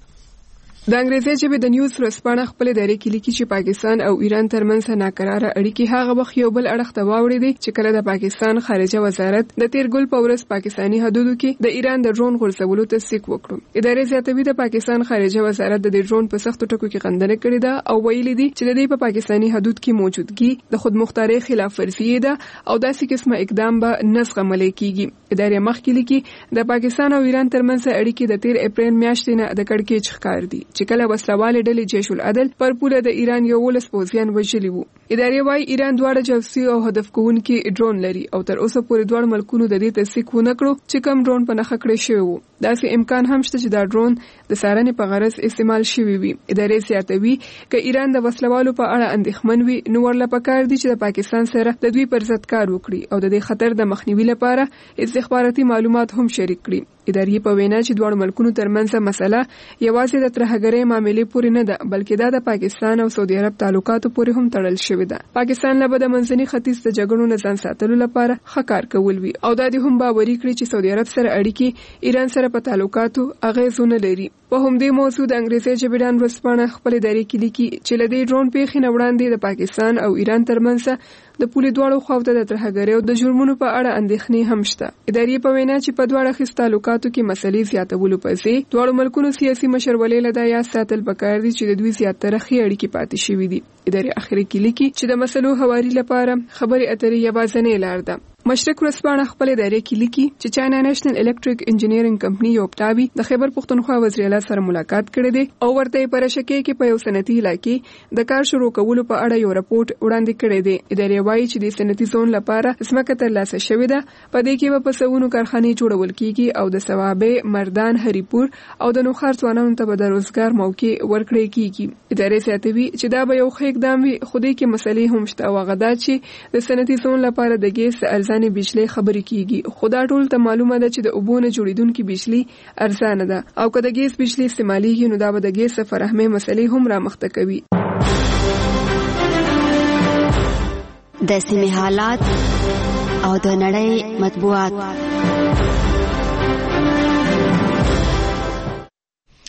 Speaker 4: د انګریزي ژبې د نیوز ورسپانه خپل دایره کې لیکي چې پاکستان او ایران ترمنځ ناکراره اړیکې هغه وخت یو بل اړخ ته واوړې دي چې کله د پاکستان خارجه وزارت د تیرګل په ورځ پاکستانی حدودو کې د ایران د ډرون غورځولو تصدیق وکړ. ادارې زیاتوي د پاکستان خارجه وزارت د ډرون په سختو ټکو کې غندنه کړې ده او ویلي دي چې د دې په پاکستانی حدود کې موجودګي د خودمختاري خلاف ورزي ده او داسې قسمه اقدام به نسخه عملي کیږي. ادارې مخکې لیکي د پاکستان او ایران ترمنځ اړیکې د 13 اپریل میاشتې نه د کړکېچ ښکار دي چې کله وسلوال ډلې جیش العدل پر پوله د ایران یو ولس پوځیان وژلي وو. ادارې وايي ایران دواړه جاسوسي او هدف کوونکي ډرون لري او تر اوسه پورې دواړو ملکونو د دې تصدیق ونه کړو چې کوم ډرون په نښه کړی شوی وو. داسې امکان هم شته چې دا ډرون د څارنې په غرض استعمال شوی وي. ادارې زیاتوي چې ایران د وسلوالو په اړه اندېښمن وي نو ورله پکار دي چې د پاکستان سره د دوی پر ضد کار وکړي او د دې خطر د مخنیوي لپاره استخباراتي معلومات هم شریک کړي. ادارې په وینا چې دواړو ملکونو ترمنځ مسله یوازې د ترهګرۍ معاملې پورې نه ده بلکې دا د پاکستان او سعودي عرب تعلقاتو پورې هم تړل شوی ده. پاکستان له د منځني ختیځ د جګړو نه ځان ساتلو لپاره ښه کار کول وی او دا د هم باوري کړی چې سعودي عرب سره اړیکې ایران سره په تعلقاتو اغیزونه لري. په همدې موضوع د انګریزي ژبې ډان ورسپانه خپل ادارې کې لیکي چې لدې ډرون پیښې نه وړاندې د پاکستان او ایران ترمنځ د پولې دواړو خواوو ته د ترهګرۍ او د جرمونو په اړه اندېښنې هم شته. ادارې په وینا چې په دواړو اړخیز تعلقاتو کې مسلې زیاتولو په ځای دواړو ملکونو سیاسي مشرولې له دا یاد ساتل پکار دي چې د دوی زیاتره ښې اړیکې پاتې شوې دي. ادارې اخر کې لیکي چې د مسلو هواري لپاره خبرې اترې یوازینۍ لار ده. مشرق ورسپانه خپل ادارې کې لیکي چې چاینا نېشنل الکتریک انجینیرینګ کمپنی یو پټاوي د خیبر پختونخوا وزیر اعلی سره ملاقات کړې ده او ورته پر شکه کې په یو صنعتي علاقې د کار شروع کولو په اړه یو راپورټ وړاندې کړی دی. ادارې وایي چې د صنعتي زون لپاره ځمکه ترلاسه شوې ده په دې کې په سونو کارخانې جوړول کیږي او د ثوابه مردان هریپور او د نوخار ځوانانو ته به د روزګار موقع ورکړي کیږي. ادارې ساتوي چې دا به یو ښه اقدام وي خو دې کې مسلې هم شته او غدا چې د صنعتي زون لپاره د ګیس ارزانه بجلی خبرې کیږي خو دا ټول ته معلومه ده چې د اوبونه جوړیدونکو بجلی ارزانه ده او که د ګیس بجلی استعماليږي نو دا به د ګیس فراهمي مسلې هم رامخته کوي.
Speaker 5: د سیمې حالات او د نړۍ مطبوعات.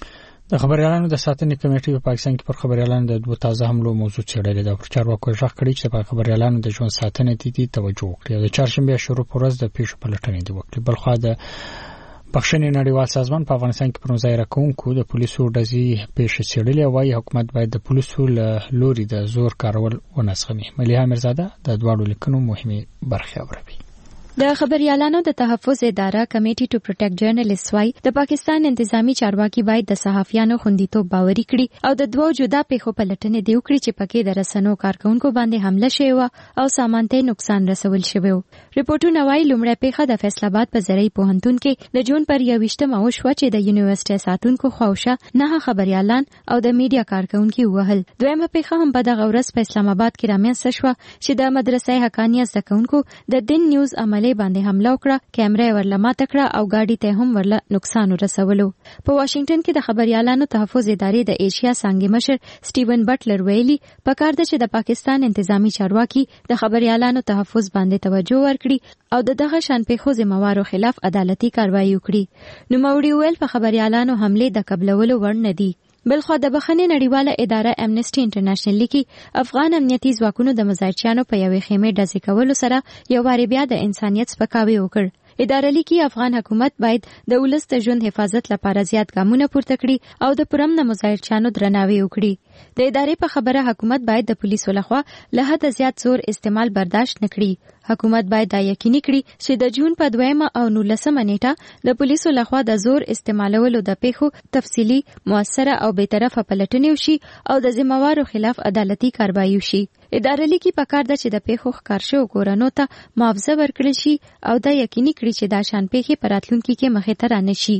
Speaker 1: د خبريالانو د ساتنې کمیټې په پاکستان کې پر خبريالانو د دوه تازه حملو موضوع څېړلې ده. پر چارواکو ژغ کړی چې په خبريالانو د ژوند ساتنې ته توجه وکړي. د چهارشنبه شروع پر ورځ د پیښو پلټنې دی وکړي. بلخوا د بخښنې نړیوال سازمان په افغانستان کې پر مظاهره کوونکو د پولیسو ډزې پیښې څېړلې او وايي حکومت باید د پولیسو لوري د زور کارول ونسخمي. مليحه میرزاده د دواړو لیکنو مهمه برخه اوري.
Speaker 10: د خبريالانو د تحفظ اداره کمیټي ټو پروټیکټ جرنالیست وايي د پاکستان انتظامی چارواکي باید د صحافیانو خوندیتوب باوري کړي او د دوه جدا پیښو پلټنې دی وکړي چې پکې د رسنیو کارکونکو باندې حمله شوی او سامان ته نقصان رسول شوی. ریپورتونه وايي لومړی پیښه د فیصل آباد په زرعي پوهنتون کې د جون پر 21 وشوه چې د یونیورسيټي ساتونکو خوښه نه خبريالان او د میډیا کارکونکو وهل. دویمه پیښه هم په دغه ورځ په اسلام آباد کې رامنځته شوه چې د مدرسې حقانیه زدهکونکو د دین نیوز عملي باندې حمله وکړه، کیمرې ورله ماته کړه او گاډي ته هم ورله نقصان ورسولو. په واشنگټن کې د خبريالانو تحفظ ادارې د ایشیا څانګې مشر سټیون بټلر ویلي پکار ده چې د پاکستان انتظامی چارواکي د خبريالانو تحفظ باندې توجه ورکړي او دغه شان پیښو ذمہوارو خلاف عدالتي کاروایی وکړي. نو موري ویل په خبريالانو حمله د قبلولو ور نه دي. بلخوا د بخښنې نړیواله اداره امنیسټي انټرنیشنل لیکي افغان امنیتي ځواکونو د مظاهرچیانو په یوې خیمې ډزې کولو سره یو واری بیا د انسانیت سپکاوی وکړ. اداره لیکي افغان حکومت باید د ولس د ژوند حفاظت لپاره زیات ګامونه پورته کړي او د پرمن مظاهرچیانو درناوی وکړي. د ادارې په خبره حکومت باید د پولیسو لخوا له حد زیات زور استعمال برداشت نکړي. حکومت باید دا یقیني کړي چې د جون په 2 او 19 نیټه د پولیسو لخوا د زور استعمالولو د پیښو تفصیلی موثره او بیطرفه پلټنې وشي او د ذمہوارو خلاف عدالتي کاروایی وشي. اداره لیکي پکار ده چې د پیښو ښکار شوو کورنو ته معاوضه ورکړل شي او دا یقیني کړي چې دا شان پیښې په راتلونکي کې مخې ته رانشي.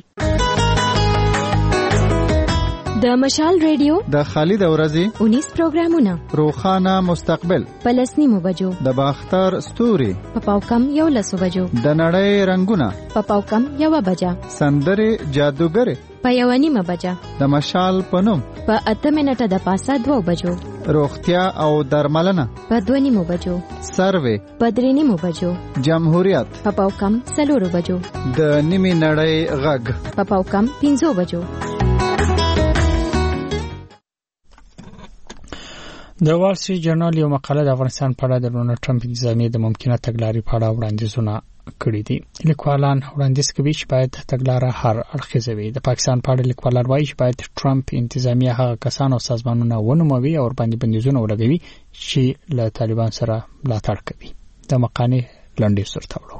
Speaker 10: د مشال ریډیو
Speaker 26: د خالد ورځي
Speaker 10: 19 پروګرامونه
Speaker 26: روخانه مستقبل
Speaker 10: پلسنیمو بجو
Speaker 26: د باختر ستوري
Speaker 10: په پاوکم 11 بجو
Speaker 26: د نړۍ رنگونه
Speaker 10: په پاوکم 1 بجه
Speaker 26: سندره جادوګر
Speaker 10: په 1:30 بجه
Speaker 26: د مشال پنوم
Speaker 10: په 8 منټه د پاسه 2 بجو
Speaker 26: روغتیا او درملنه
Speaker 10: په 2:30 بجو
Speaker 26: سروې
Speaker 10: په 3:30 بجو
Speaker 26: جمهوریت
Speaker 10: په پاوکم 4 بجو
Speaker 26: د نیمه نړۍ غږ
Speaker 10: په پاوکم 5 بجو.
Speaker 1: د وال سټریټ جرنال یو مقاله د افغانستان په اړه د ډونالډ ټرمپ انتظامی د ممکنه تګلارې په اړه وړاندیزونه کړي دي. لیکوالان وړاندیز کوي چې باید تګلاره هر اړخیزه وي. د پاکستان په اړه لیکوالان وایي چې باید ټرمپ انتظامی هغه کسان او سازمانونه ونوموي او باندې بندیزونه ولګوي چې له طالبان سره ملاتړ کوي. د مقالې لنډیز سره وړو.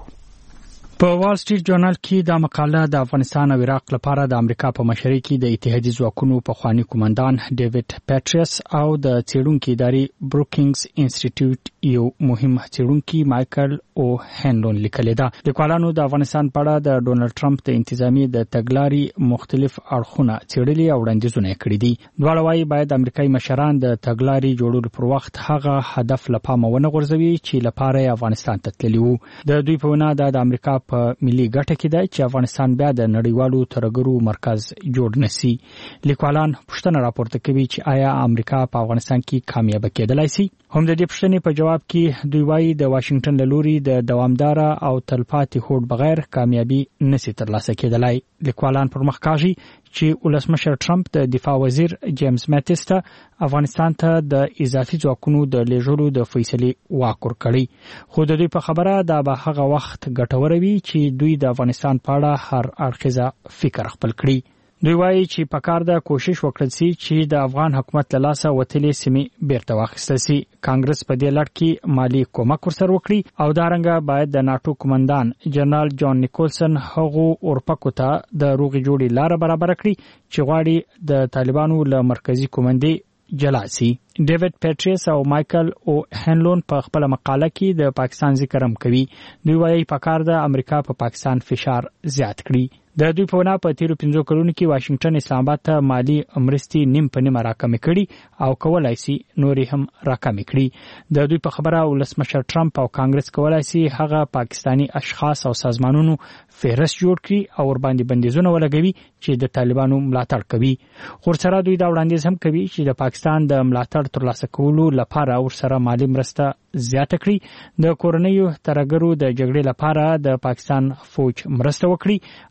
Speaker 1: په وال سټریټ جرنال کې دا مقاله د افغانستان او عراق لپاره د امریکا په مشرۍ کې د اتحادیې ځواکونو په خواني کمانډان ډیوډ پیټریس او د څېړونکو ادارې بروکینګز انسټیټیوټ یو مهم څېړونکو مایکل او هنلون لیکلې ده. لیکوالانو د افغانستان په اړه د ډونالډ ټرمپ د انتظامی د تګلارې مختلف اړخونه څېړلي او وړاندیزونه کړي دي. دواړه وايي باید امریکایي مشران د تګلارې جوړولو پر وخت هغه هدف لپاره ونه غورځوي چې لپاره افغانستان ته تللی وو. د دوی په وینا د امریکا په ملي ګټه کې ده چې افغانستان بیا د نړیوالو ترګرو مرکز جوړ نشي. لیکوالان پوښتنه راپورته کوي چې آیا امریکا په افغانستان کې کامیاب کېدلای شي؟ هم د دې پوښتنې په جواب کې دوی وايي د واشنگټن له لوري د دوامدار او تلپاتې هوډ بغیر کامیابی نشي ترلاسه کېدلای. لیکوالان پر مخ کاږي چې ولسمشر ټرمپ د دفاع وزیر جیمز ماتیس ته افغانستان ته د اضافي ځواکونو د لیږلو د فیصلې واک ورکړي. خو د دوی په خبره دا به هغه وخت ګټور وي چې دوی د افغانستان په اړه هر اړخیزه فکر خپل کړي. دوی وايي چې پکار ده کوشش وکړل شي چې د افغان حکومت له لاسه وتلې سیمې بیرته واخیستل شي. کانګرس په دې لړ کې مالی کومک ورسره وکړي او دارنګه باید د ناتو کمانډان جنرال جان نیکولسن هغه اورپکو ته د روغې جوړې لار برابر کړي چې غواړي د طالبانو له مرکزی کمانډې جلا شي. ډیوډ پیټریس او مایکل او هنلون په خپل مقاله کې د پاکستان ذکر هم کوي. دوی وايي پکار ده امریکا په پاکستان فشار زیات کړي. د دوی په وینا په تیرو 5 کلونو کې واشنگټن اسلام آباد ته مالی مرستې نیم په نیمه راکمې کړي او کولای شي نورې هم راکمې کړي. د دوی په خبره ولسمشر ټرمپ او کانګرس کولای شي هغه پاکستانی اشخاص او سازمانونو فهرست جوړ کړي او ور باندې بندیزونه ولګوي چې د طالبانو ملاتړ کوي. خو سره دوی دا وړاندیز هم کوي چې د پاکستان د ملاتړ ترلاسه کولو لپاره ورسره مالی مرسته زیاته کړي. د کورنیو ترګرو د جګړې لپاره د پاکستان فوج مرسته وکړي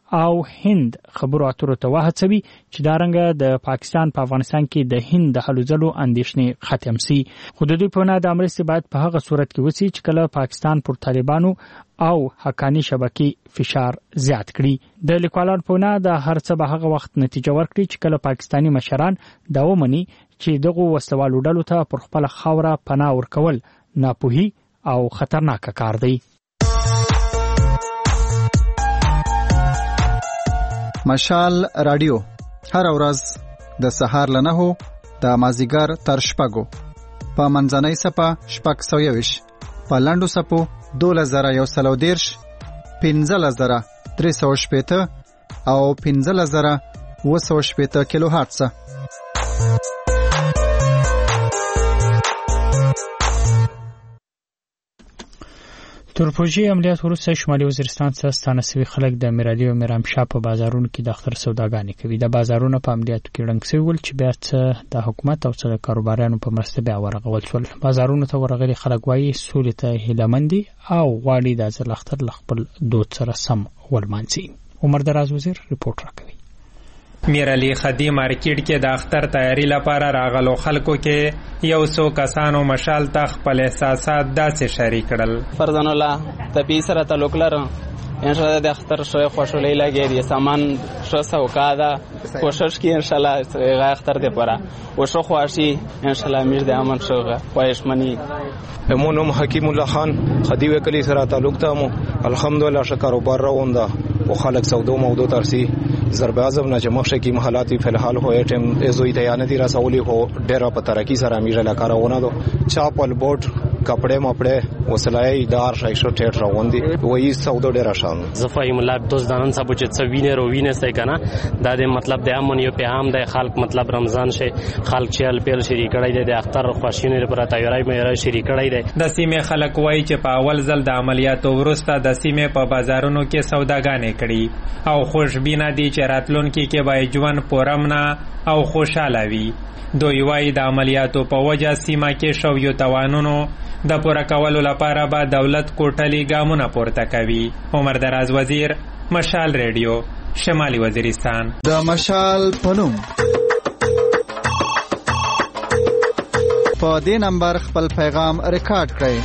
Speaker 1: او هند خبرو اترو ته وهڅوي چې دا رنګه د پاکستان په افغانستان کې د هند د هلو ځلو اندېښنې ختم سي. خو د دوی په نه د امرستي باید په هغه صورت کې وسی چې کله پاکستان پر طالبانو او حقانی شبکې فشار زیات کړي. د لیکوالانو په نه د هر څه به هغه وخت نتیجه ورکړي چې کله پاکستانی مشران دا ومني چې دغه وسلوالو ډلو ته پر خپل خاوره پناه ورکول ناپوهي او خطرناک کار دی.
Speaker 26: مشال رادیو هر ورځ د سهار له 9 د مازیګر تر 6 په منځنۍ صفه 6:20 په لاندو صفو 2110 15380 او 15780 کیلو هرتز.
Speaker 1: تورپوجي عملیات وروسته شمالي وزیرستان څخه ستانه شوي خلک د میرادي او میرامشاه په بازارونو کې د اختر سوداګانې کوي. د بازارونو په عملیاتو کې رنګ شوي ول چې بیا د حکومت او څو کاروبارانو په مرسته بیا ورغول شول. بازارونو ته ورغلي خلک وایي سولې ته هیلهمندي او غواړي د ځل اختر خپل دود سره سم ولمانځي. عمر دراز وزیر رپورټ راکوي.
Speaker 3: میرعلی خدی مارکیټ کې د اختر تیاری لپاره راغلو خلکو کې یو څو کسانو مشال ته خپل احساسات داسې شریک کړل.
Speaker 6: فرزان الله طبي سره تعلق لرم. ان شاء الله د اختر شوي خوشحالي لګي دي سامان شو سوکا دا کوشش کی ان شاء الله اختر دې پره او شو خواشي ان شاء الله امیر دې امن شوغه پوهشمنی.
Speaker 7: امونم حکیم الله خان خدی وکلی سره تعلق ته مو الحمدلله شکاروبار روانده او خلک سودو موضوع ترسي ضرب اعظم نه چې مخشه کې محلاتي فلحال هو ټیم ازوی ته یانه دي رسولي هو ډېر په ترقی سره امیر لا کارونه دو چاپل بوټ کپڑے مپڑے وسلای دار شایشو ټیټ روان دي وایي سودو ډېر آسان.
Speaker 8: زفایم الله دوست دانن سبو چې څوینه روینه سې کنه دا د مطلب د امن یو پیغام د خلک مطلب رمضان شه خلک چل پیل شریک کړي د اختر خوشینه لپاره تیاری مې شریک کړي دي.
Speaker 3: د سیمه خلک وایي چې په اول ځل د عملیاتو وروسته د سیمه په بازارونو کې سوداګانې کړي او خوشبینه دي چې راتلونکي کې به ژوند پرامن او خوشاله وي. دوی وایي د عملیاتو په وجه سیمه کې شویو توانونو د پوره کولو لپاره به دولت کوټلي ګامونه پورته کوي. عمر دراز وزیر مشال ریډیو شمالي وزیرستان.
Speaker 26: د مشال پنوم په دې نمبر خپل پیغام ریکارډ کړئ.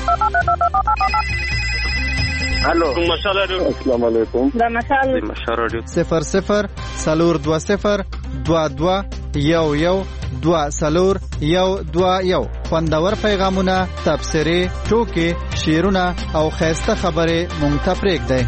Speaker 9: الو مشال رادیو. السلام علیکم. د مشال رادیو
Speaker 26: 002022211221 خوندور پیغامونه، تبصرې، ټوکې، شعرونه او خیسته خبرې مونږ ته پرېږدئ.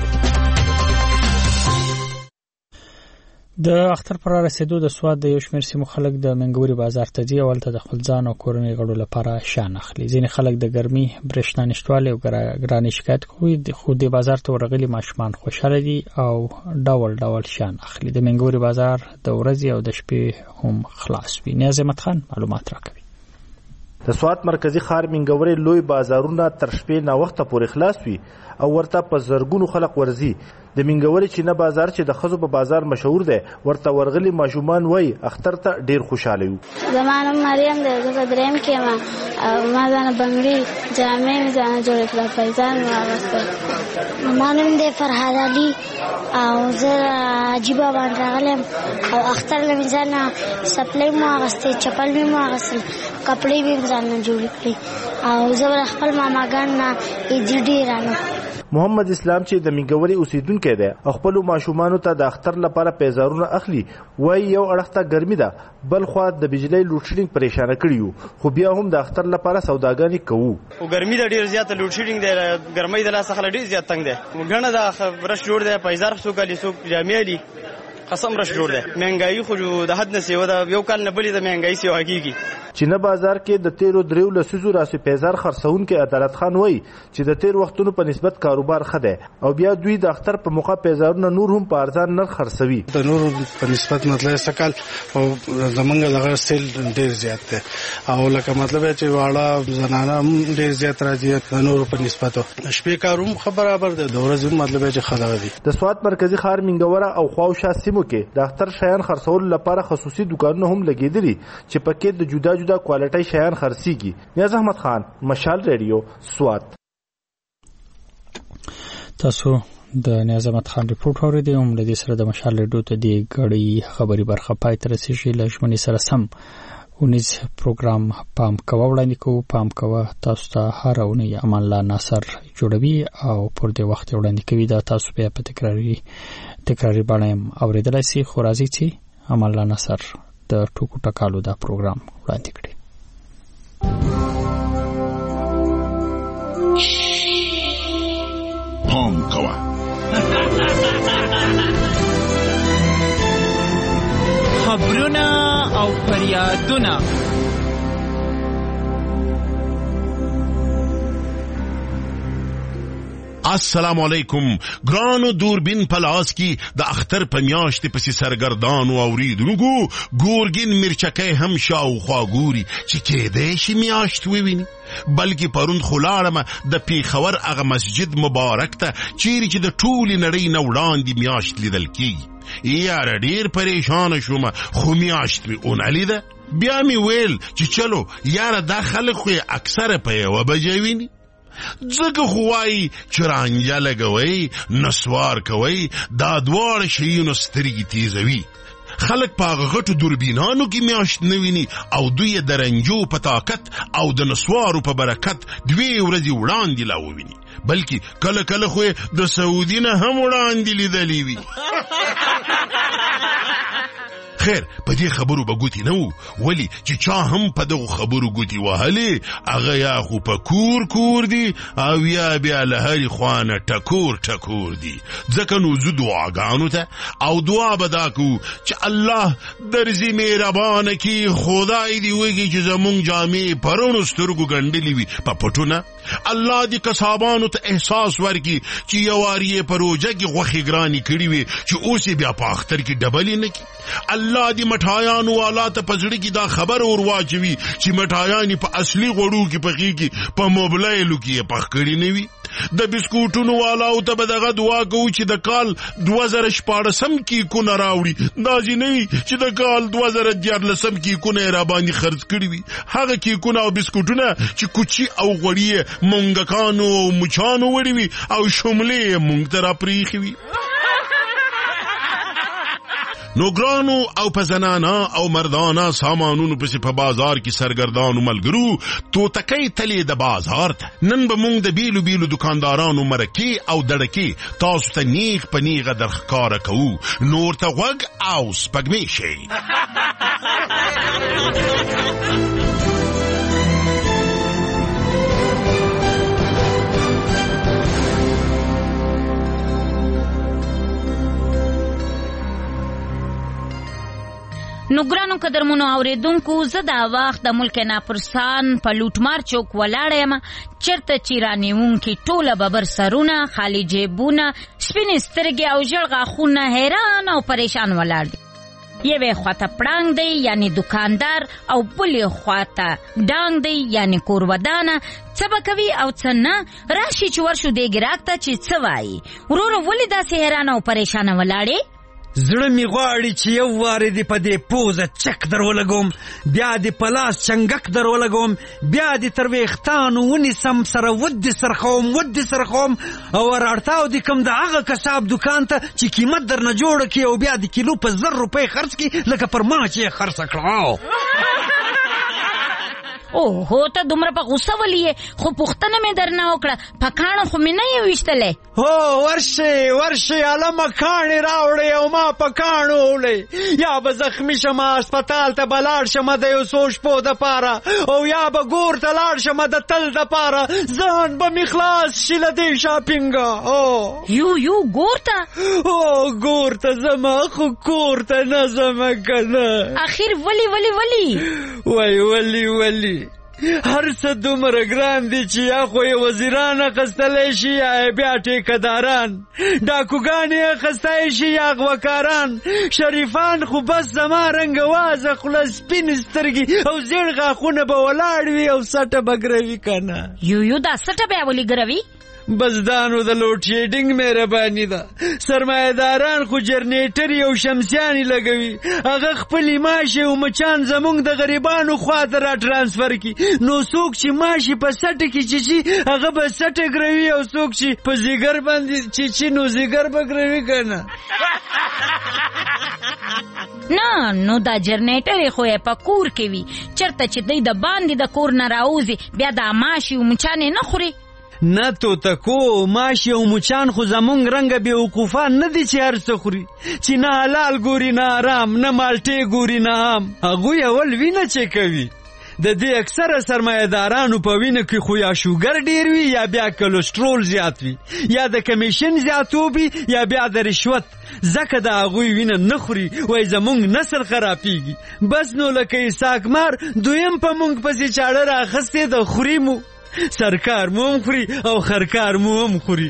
Speaker 1: د اختر پر رسیدو د سواد د یو شمېر سیمو خلک د منګوري بازار ته ځي او هلته د خپل ځان او کورنۍ غړو لپاره شیان اخلي. ځینې خلک د ګرمۍ، برېښنا نشتوالي او ګرانۍ شکایت کوي، خو د بازار ته ورغلي ماشومان خوشحاله دي او ډول ډول شیان اخلي. د منګوري بازار د ورځې او د شپې هم خلاص وي. نیاز احمد خان معلومات راکوي.
Speaker 11: د سوات مرکزی ښار منګوري لوی بازارونه تر شپې نا وخته پورې خلاص وي او ورته په زرګونو خلک ورځي. د منګوري چینه بازار چې د خزو په بازار مشهور دی ورته ورغلي ماشومان وای اختر ته ډیر خوشاله یو.
Speaker 12: زمانه مریم د دریم کې ما ځان بنگړي جامې ځان جوړ کړل پیزان واغسته. ما نوم د فرحاد علي او زه عجیب باندې راغلم او اختر لمه ځان سپلې مو واغسته چپل مو واغسته کپڑے مې ځان جوړ کړی او زه خپل ماماګان نه ایډي رانه.
Speaker 11: محمد اسلام چې د منګوري اوسیدونکو دی خپل ماشومان ته د اختر لپاره پیزارونه اخلي. وای یو اړخته ګرمي ده بل خو د بجلی لوډ شیډینګ پریشان کړیو خو بیا هم د اختر لپاره سوداګانې کوو.
Speaker 8: او ګرمي د ډیر زیات لوډ شیډینګ دی ګرمۍ د لاس خلک ډیر زیات تنگ دی غنه د برش جوړ دی پیزار سو کلی سو جامې دي قسم رش جوړ دی. مهنګای خو د حد نه سیو دا یو کال نه بلی د مهنګای سیو حقيقي.
Speaker 11: چینه بازار کې د تیرو دریو لسیزو راسي پیزار خرڅون کې عدالت خان وای چې د تیر وختونو په نسبت کاروبار خده او بیا دوی د اختر په موقع پیزارونه نور هم په ارزان نرخ خرڅوي.
Speaker 13: د نور په نسبت مطلب سکل او زمونږ دغه سیل ډیر زیات ده او لکه مطلب چې واړه زنانه ډیر زیات راځي د نور په نسبت. شپې کاروم برابر ده د ورځې مطلب چې خدای دی.
Speaker 11: د سوات مرکزی ښار منګوره او خواوشا سیمو کې د اختر شیان خرڅول لپاره خصوصي دکانونه هم لګیدلي چې پکې د جدا جدا کوالټي شیان خرڅيږي. نیاز احمد خان مشال ریډیو سوات.
Speaker 1: تاسو د نیاز احمد خان ریپورت اوریدي هم د دې سره د مشال ریډیو ته د غړي خبري برخه پای تر رسیدي لښمنې سره سم ونیز پروګرام پام کوه وړاندې کوو. پام کوه تاسو ته هر اونۍ امان الله ناصر جوړوي او پر دې وخت وړاندې کوي. دا تاسو بیا په تکراری باندې اوریدلای شئ. خو راځي چې امان الله ناصر د ټوکو ټکالو دا پروګرام وړاندې کړي.
Speaker 14: پام کوه
Speaker 15: خبرونه او فریادونه
Speaker 14: السلام علیکم. ګرانو دوربین پلاس کی د اختر په میاشت پسې سرګردانو اوریدونکو ګورګین مرچکه هم شاوخوا ګوري چې کېدې شي میاشت وویني. بلکې پرون خلاړم د پیښور هغه مسجد مبارک ته چیرې چې د ټولې نړۍ نه وړاندې میاشت لیدل کیږي. یاره ډیر پریشان شوم خو میاشت مې اون لیده. بیا مې ویل چې چلو یاره دا خلک خو اکثره په یوه بجه ویني. ځکه خو وایي چې رانجه لګوئ نسوار کوئ دا دواړه شیونو سترګې تیزوي. خلک په هغه غټو دوربینانو کې میاشت نه ویني او دوی د رنجو په طاقت او د نسوارو په برکت 2 ورځې وړاندې لا وویني. بلکې کله کله خو د سعودي نه هم وړاندې لیدلی وي. خیر په دې خبرو به ګوتی نه وو، ولی چې چا هم په دغو خبرو ګوتی وهلې هغه یا خو په کور دی او یا بیا له هرې خوانه ټکور دی. ځکه نو زه دعاګانو ته او دعا به دا کوو چې الله درځي مهربانه کي خدای دې وږي چې زمونږ جامې پرونو سترګو ګنډلې وي په پټونه. الله دې کسابانو ته احساس ورکي چې یو وار یې په روژه کې غوښې ګرانې کړي وي چې اوس یې بیا په اختر کې ډبلې نه کړي. الله دې مټایانو والا ته په زړه کې دا خبر ور واچوي چې مټایان په اصلي غوړو کې پخېږي په موبلایلو کې یې پخ کړي نه وي. د بسکوټونو والاو ته به دغه دعا کوو چې د کال 2014 کیکونه راوړي. داسې نه وي چې د کال 2014 کیکونه را باندې خرڅ کړي وي. هغه کیکونه او بسکوټونه چې کوچي او غوړي مونږکانو او مچانو وړي وي او شملې مونږ ته را پریښي وي. نو ګرانو او په زنانا او مردانا سامانونو پسې په بازار کې سرګردانو ملګرو توتکۍ تلې د بازار ته. نن به مونږ د بیلو دکاندارانو مرکې او دړکې تاسو ته نیغ په نیغه درښکاره کوو. نور ته غوږ او سپږمې شئ.
Speaker 16: نو ګرانو قدرمنو اوریدونکو زه دا وخت د ملک ناپرسان په لوټمار چوک ولاړه یم چرته چې رانیونکي ټوله ببر سرونه خالی جیبونه سپینې سترګې او ژړ غاښونه حیران او پریشان ولاړ دي. یوې خواته پړانګ دی یعنی دکاندار او بلې خواته ډانګ دی یعنی کورودانه. څه به کوي او څه نه راشي چې ورشو دې ګراک ته چې څه وایي. ورورو ولې داسې حیران او پریشانه ولاړې؟
Speaker 28: زړه می غواړي چې یو وارې دې په دې پوزه چک در ولګوم، بیا دې په لاس چنګک در ولګوم، بیا دې تر ویښتانو ونیسم سره ودې سرخوم او ورارتاو دې کوم د هغه کساب دکان ته چې قیمت در نه جوړه کړي او بیا د کیلو په 1000 روپۍ خرڅ کړي لکه پر ما چې یې خرڅه کړه.
Speaker 16: اوهو ته دومره په غوسه ولې خو پوښتنه مې درنه وکړه پکاڼه خو مې نه یې ویشتلی.
Speaker 28: هو ورشي علمه کاڼې راوړې او ما پکاڼو وړې یا به زخمی شمه هسپتال ته به لاړ شمه د یو څو شپو دپاره او یا به ګور ته لاړ شمه د تل دپاره ځان به مې خلاص شي له دې شاپینګه.
Speaker 16: یو ګور ته؟
Speaker 28: هو ګور ته ځمه خو کور ته نه ځمه که نه.
Speaker 16: اخر
Speaker 28: ولی هر څه دومره ګران دي چې یا خو یې وزیران اخیستلی شي یا بیا ټیکهداران، ډاکوګان یې اخیستی شي یا غوکاران، شریفان خو بس زما رنګه وازه خوله سپینې سترګې او زیړ غاښونه به ولاړ وي او سټه به ګروي که نه.
Speaker 16: یو دا سټه بیا ولې ګروي؟
Speaker 28: بس دانو د لوډ شیډینګ مهرباني ده. سرمایه‌داران خو جنریټر او شمسیانې لګوي، هغه خپلې ماشې او مچان زمونږ د غریبانو خواته را ټرانسفر کړي. نو څوک چې ماشې په سټه کې چیچي هغه به سټه ګروي، او څوک چې په زیګر باندې چیچي نو زیګر به ګروي که نه.
Speaker 16: نه نو دا جنریټر خو یې په کور کې وي، چېرته چې دی د باندې د کور نه راوځي بیا دا ماشې او مچانې نه خوري.
Speaker 28: نه توتکو، ماشي او مچان خو زمونږ رنګه بیوقوفان نه دي چې هر څه خوري، چې نه حلال ګوري نه حرام، نه مالټې ګوري نه عام. هغوی اول وینه چک کوي. د دې اکثره سرمایه‌دارانو په وینه کې خو یا شوګر ډیر وي یا بیا کلسترول زیات وي، یا د کمیشن زیاتوب وي یا بیا د رشوت. ځکه د هغوی وینه نه خوري، وایي زمونږ نسل خرابېږي. بس نو لکه اسحاق مار دویم په مونږ پسې چاړه رااخستې د خوري مو. سرکار مو هم خوري او خرکار مو هم خوري.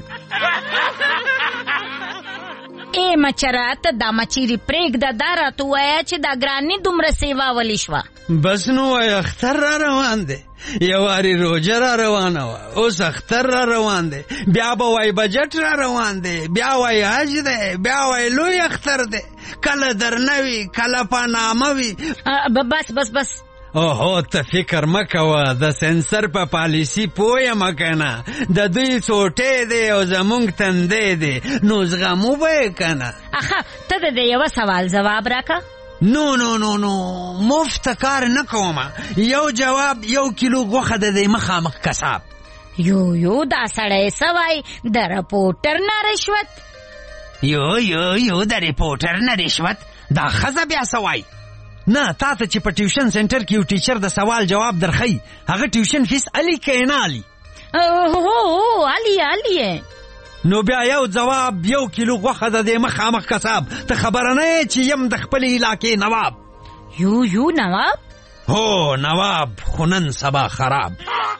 Speaker 16: ای مچره ته دا مچیري پرېږده، دا راته ووایه چې دا ګراني دومره سیوا ولې شوه.
Speaker 28: بس نو وایه اختر را روان دی، یوارې روژه را روانه وه، اوس اختر را روان دی، بیا به وایي بجټ را روان دی، بیا وایي حج دی، بیا وایي لوی اختر دی، کله درنه وي کله پانامه وي.
Speaker 16: بس بس بس
Speaker 28: اوهو ته فکر مکوه، د سنسر په پالیسی پوه مکنه، د دوی څوټې دی او زمونږ تندې دی، نو زغمو به یې کنه.
Speaker 16: اخه ته د یوه سوال ځواب راکه.
Speaker 28: نو نو نو نو مفت کار نه کومه. یو جواب 1 کیلو غوښه د دې مخامخ کساب.
Speaker 16: یو دا سړی سوای د رپورټر نه رشوت.
Speaker 28: یو د رپورټر نه رشوت، دا ښځه بیا سوای. نه تا ته چې په ټیوشن سنټر کې یو ټیچر د سوال جواب درخی، هغه ټیوشن فیس علی که نه علی؟
Speaker 16: هو علی.
Speaker 28: نو بیا یو جواب 1 کیلو غوښه د دې مخامخ کساب. ته خبره نه یې چې یم د خپلې علاقې نواب.
Speaker 16: یو نواب؟
Speaker 28: هو نواب، خو نن سبا خراب.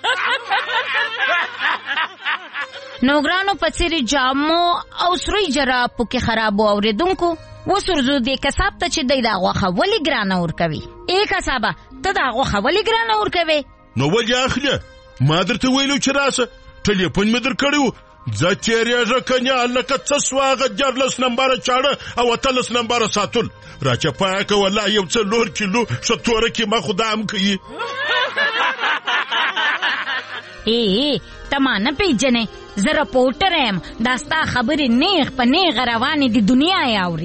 Speaker 16: نوګرانو په څېرې جامو او سروي جرابو کې خرابو اورېدونکو وسرزو دې کساب ته چې دی دا غوښه ولې ګرانه ورکوي. ای کسابه ته دا غوښه ولې ګرانه ورکوي؟
Speaker 14: نو ولې اخلې؟ ما درته ویلو چې راسه، ټلیفون مې در کړی و، ځه تېرېږه کنیا لکه څه سوه هغه 14 نمبره چاړه او 18 نمبره ساتل راچپایه که والله یو څه لور کیلو ښه توره کې ما خو دا هم کوي.
Speaker 16: ای ته ما نه پیژنې، زه رپورټر یم، دا ستا خبرې نیغ په نیغه روانې د دنیا یې اوري.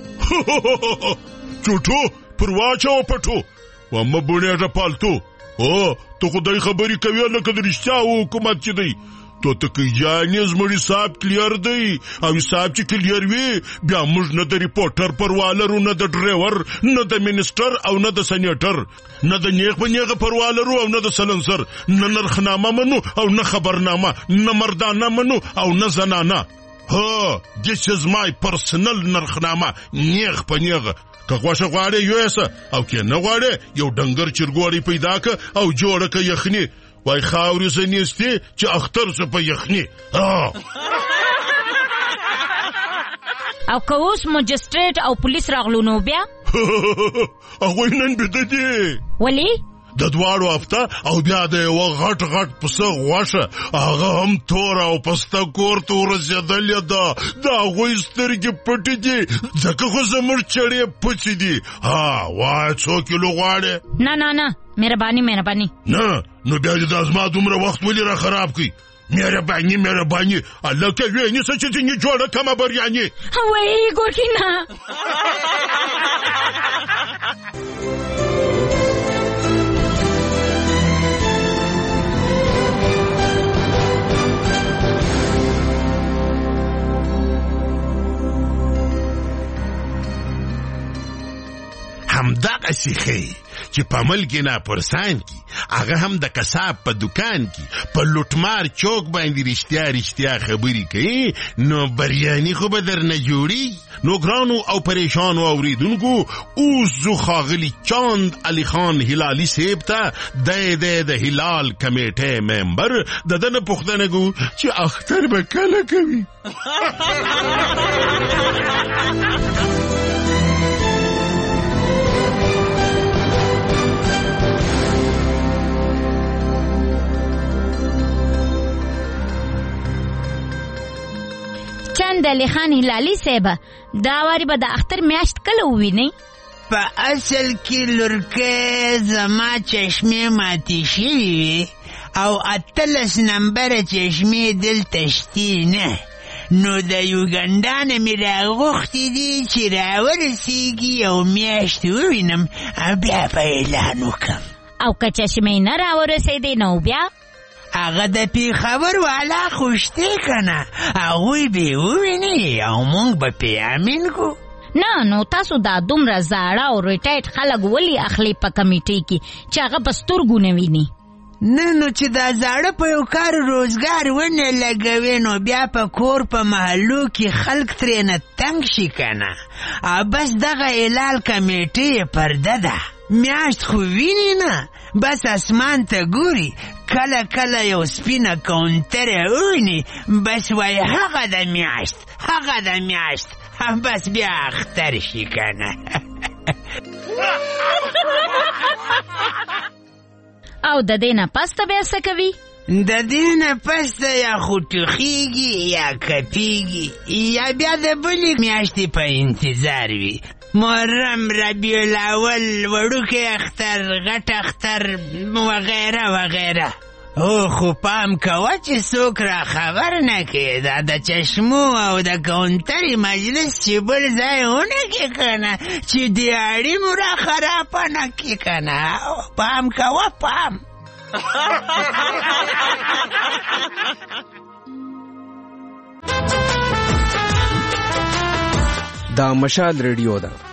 Speaker 14: چوټو پر واچوه پټو ومه بونېږه پالتو. او ته خدای خبرې کوې لکه د رښتیا حکومت چې دی. توتکۍ جانې زموږ حساب کلیر دی، او حساب چې کلیر وي بیا موږ نه د ریپورټر پروا لرو، نه د ډرایور، نه د منسټر او نه د سینیټر، نه د نیغ په نیغه پروا لرو او نه د سلنسر، نه نرخنامه منو او نه خبرنامه، نه مردانه منو او نه زنانه. this is my personal نرخنامه، نیغ په نیغه. که غوښه غواړې یوسه او که نه غواړې یو ډنګر چرګوړی پیدا که او جوړه که یخني. وای خاورې زنیستې چې اختر څه په یخني.
Speaker 16: او که اوس مجسټریټ او پولیس راغلو نو بیا؟
Speaker 14: هغوی نن بیده دي.
Speaker 16: ولې؟
Speaker 14: د 2 هفته او بیا د یوه غټ پسه غوښه، هغه هم توره او پسته کور ته ورسېدلې ده. د هغوی سترګې پټې دي ځکه خو زموږ چړې پڅې دي. وایه 2 کیلو غواړې؟
Speaker 16: نه مهرباني.
Speaker 14: نه نو بیا دې دا زما دومره وخت ولې را خراب کړي؟ مهرباني هلکه ویې نیسه چې ځینې جوړه کمه بریاني.
Speaker 16: وایي ګورکي نه.
Speaker 14: همدغسې ښیي چې په ملک ناپرسان کې هغه هم د کساب په دکان کې په لوټمار چوک باندې رښتیا خبرې کوي، نو بریاني خو به درنه جوړي. نو ګرانو او پریشانو اوریدونکو، اوس زو ښاغلي چاند علي خان هلالي صاحب ته د هلال کمیټې ممبر د ده نه پوښتنه کوو چې اختر به کله کوي.
Speaker 16: چند علی خان هلالي صاحب دا واری به د اختر میاشت کله ووینئ؟
Speaker 17: په اصل کې لورکۍ زما چشمې ماتې شوي وي او 18 نمبره چشمې دلته شتې نه، نو د یوګنډا نه مې راغوښتې دي چې راورسېږي یو میاشت ووینم بیا به اعلان وکړم.
Speaker 16: او که چشمې نه راورسېدې نو بیا؟
Speaker 17: هغه د پېښور والا خو شتې که نه، هغوی به وویني او موږ به پې امین کړو.
Speaker 16: نه نو تاسو دا دومره زاړه او ریټایډ خلک ولې اخلي په کمیټې کې چې هغه په سترګو نه ویني؟
Speaker 17: نه نو چې دا زاړه په یو کار روزګار ونه لګوي نو بیا په کور په محلو کې خلک ترېنه تنګ شي که نه. بس دغه علال کمیټې پرده ده، میاشت خو ویني نه، بس اسمان ته ګوري، کله کله یو سپینه کونتره وویني، بس وای هغه د میاشت هغه د میاشت، بس بیا اختر شي که نه.
Speaker 16: او د دې نه پسته بیا څه کوي؟
Speaker 17: د دې نه پسته یا خو ټوخیږي یا کپیږي یا بیا د بلې میاشتې په انتظار وي. محرم، ربیع الاول، وړوکی اختر، غټ اختر وغیره وغیره. خو پام کوه چې څوک را خبر نه کړي، دا د چشمو او د کونترې مجلس چې بل ځای ونه کړي که نه، چې د اړي مو را خرابه نه کړي که نه. پام کوه پام.
Speaker 18: دا مشال ریډیو ده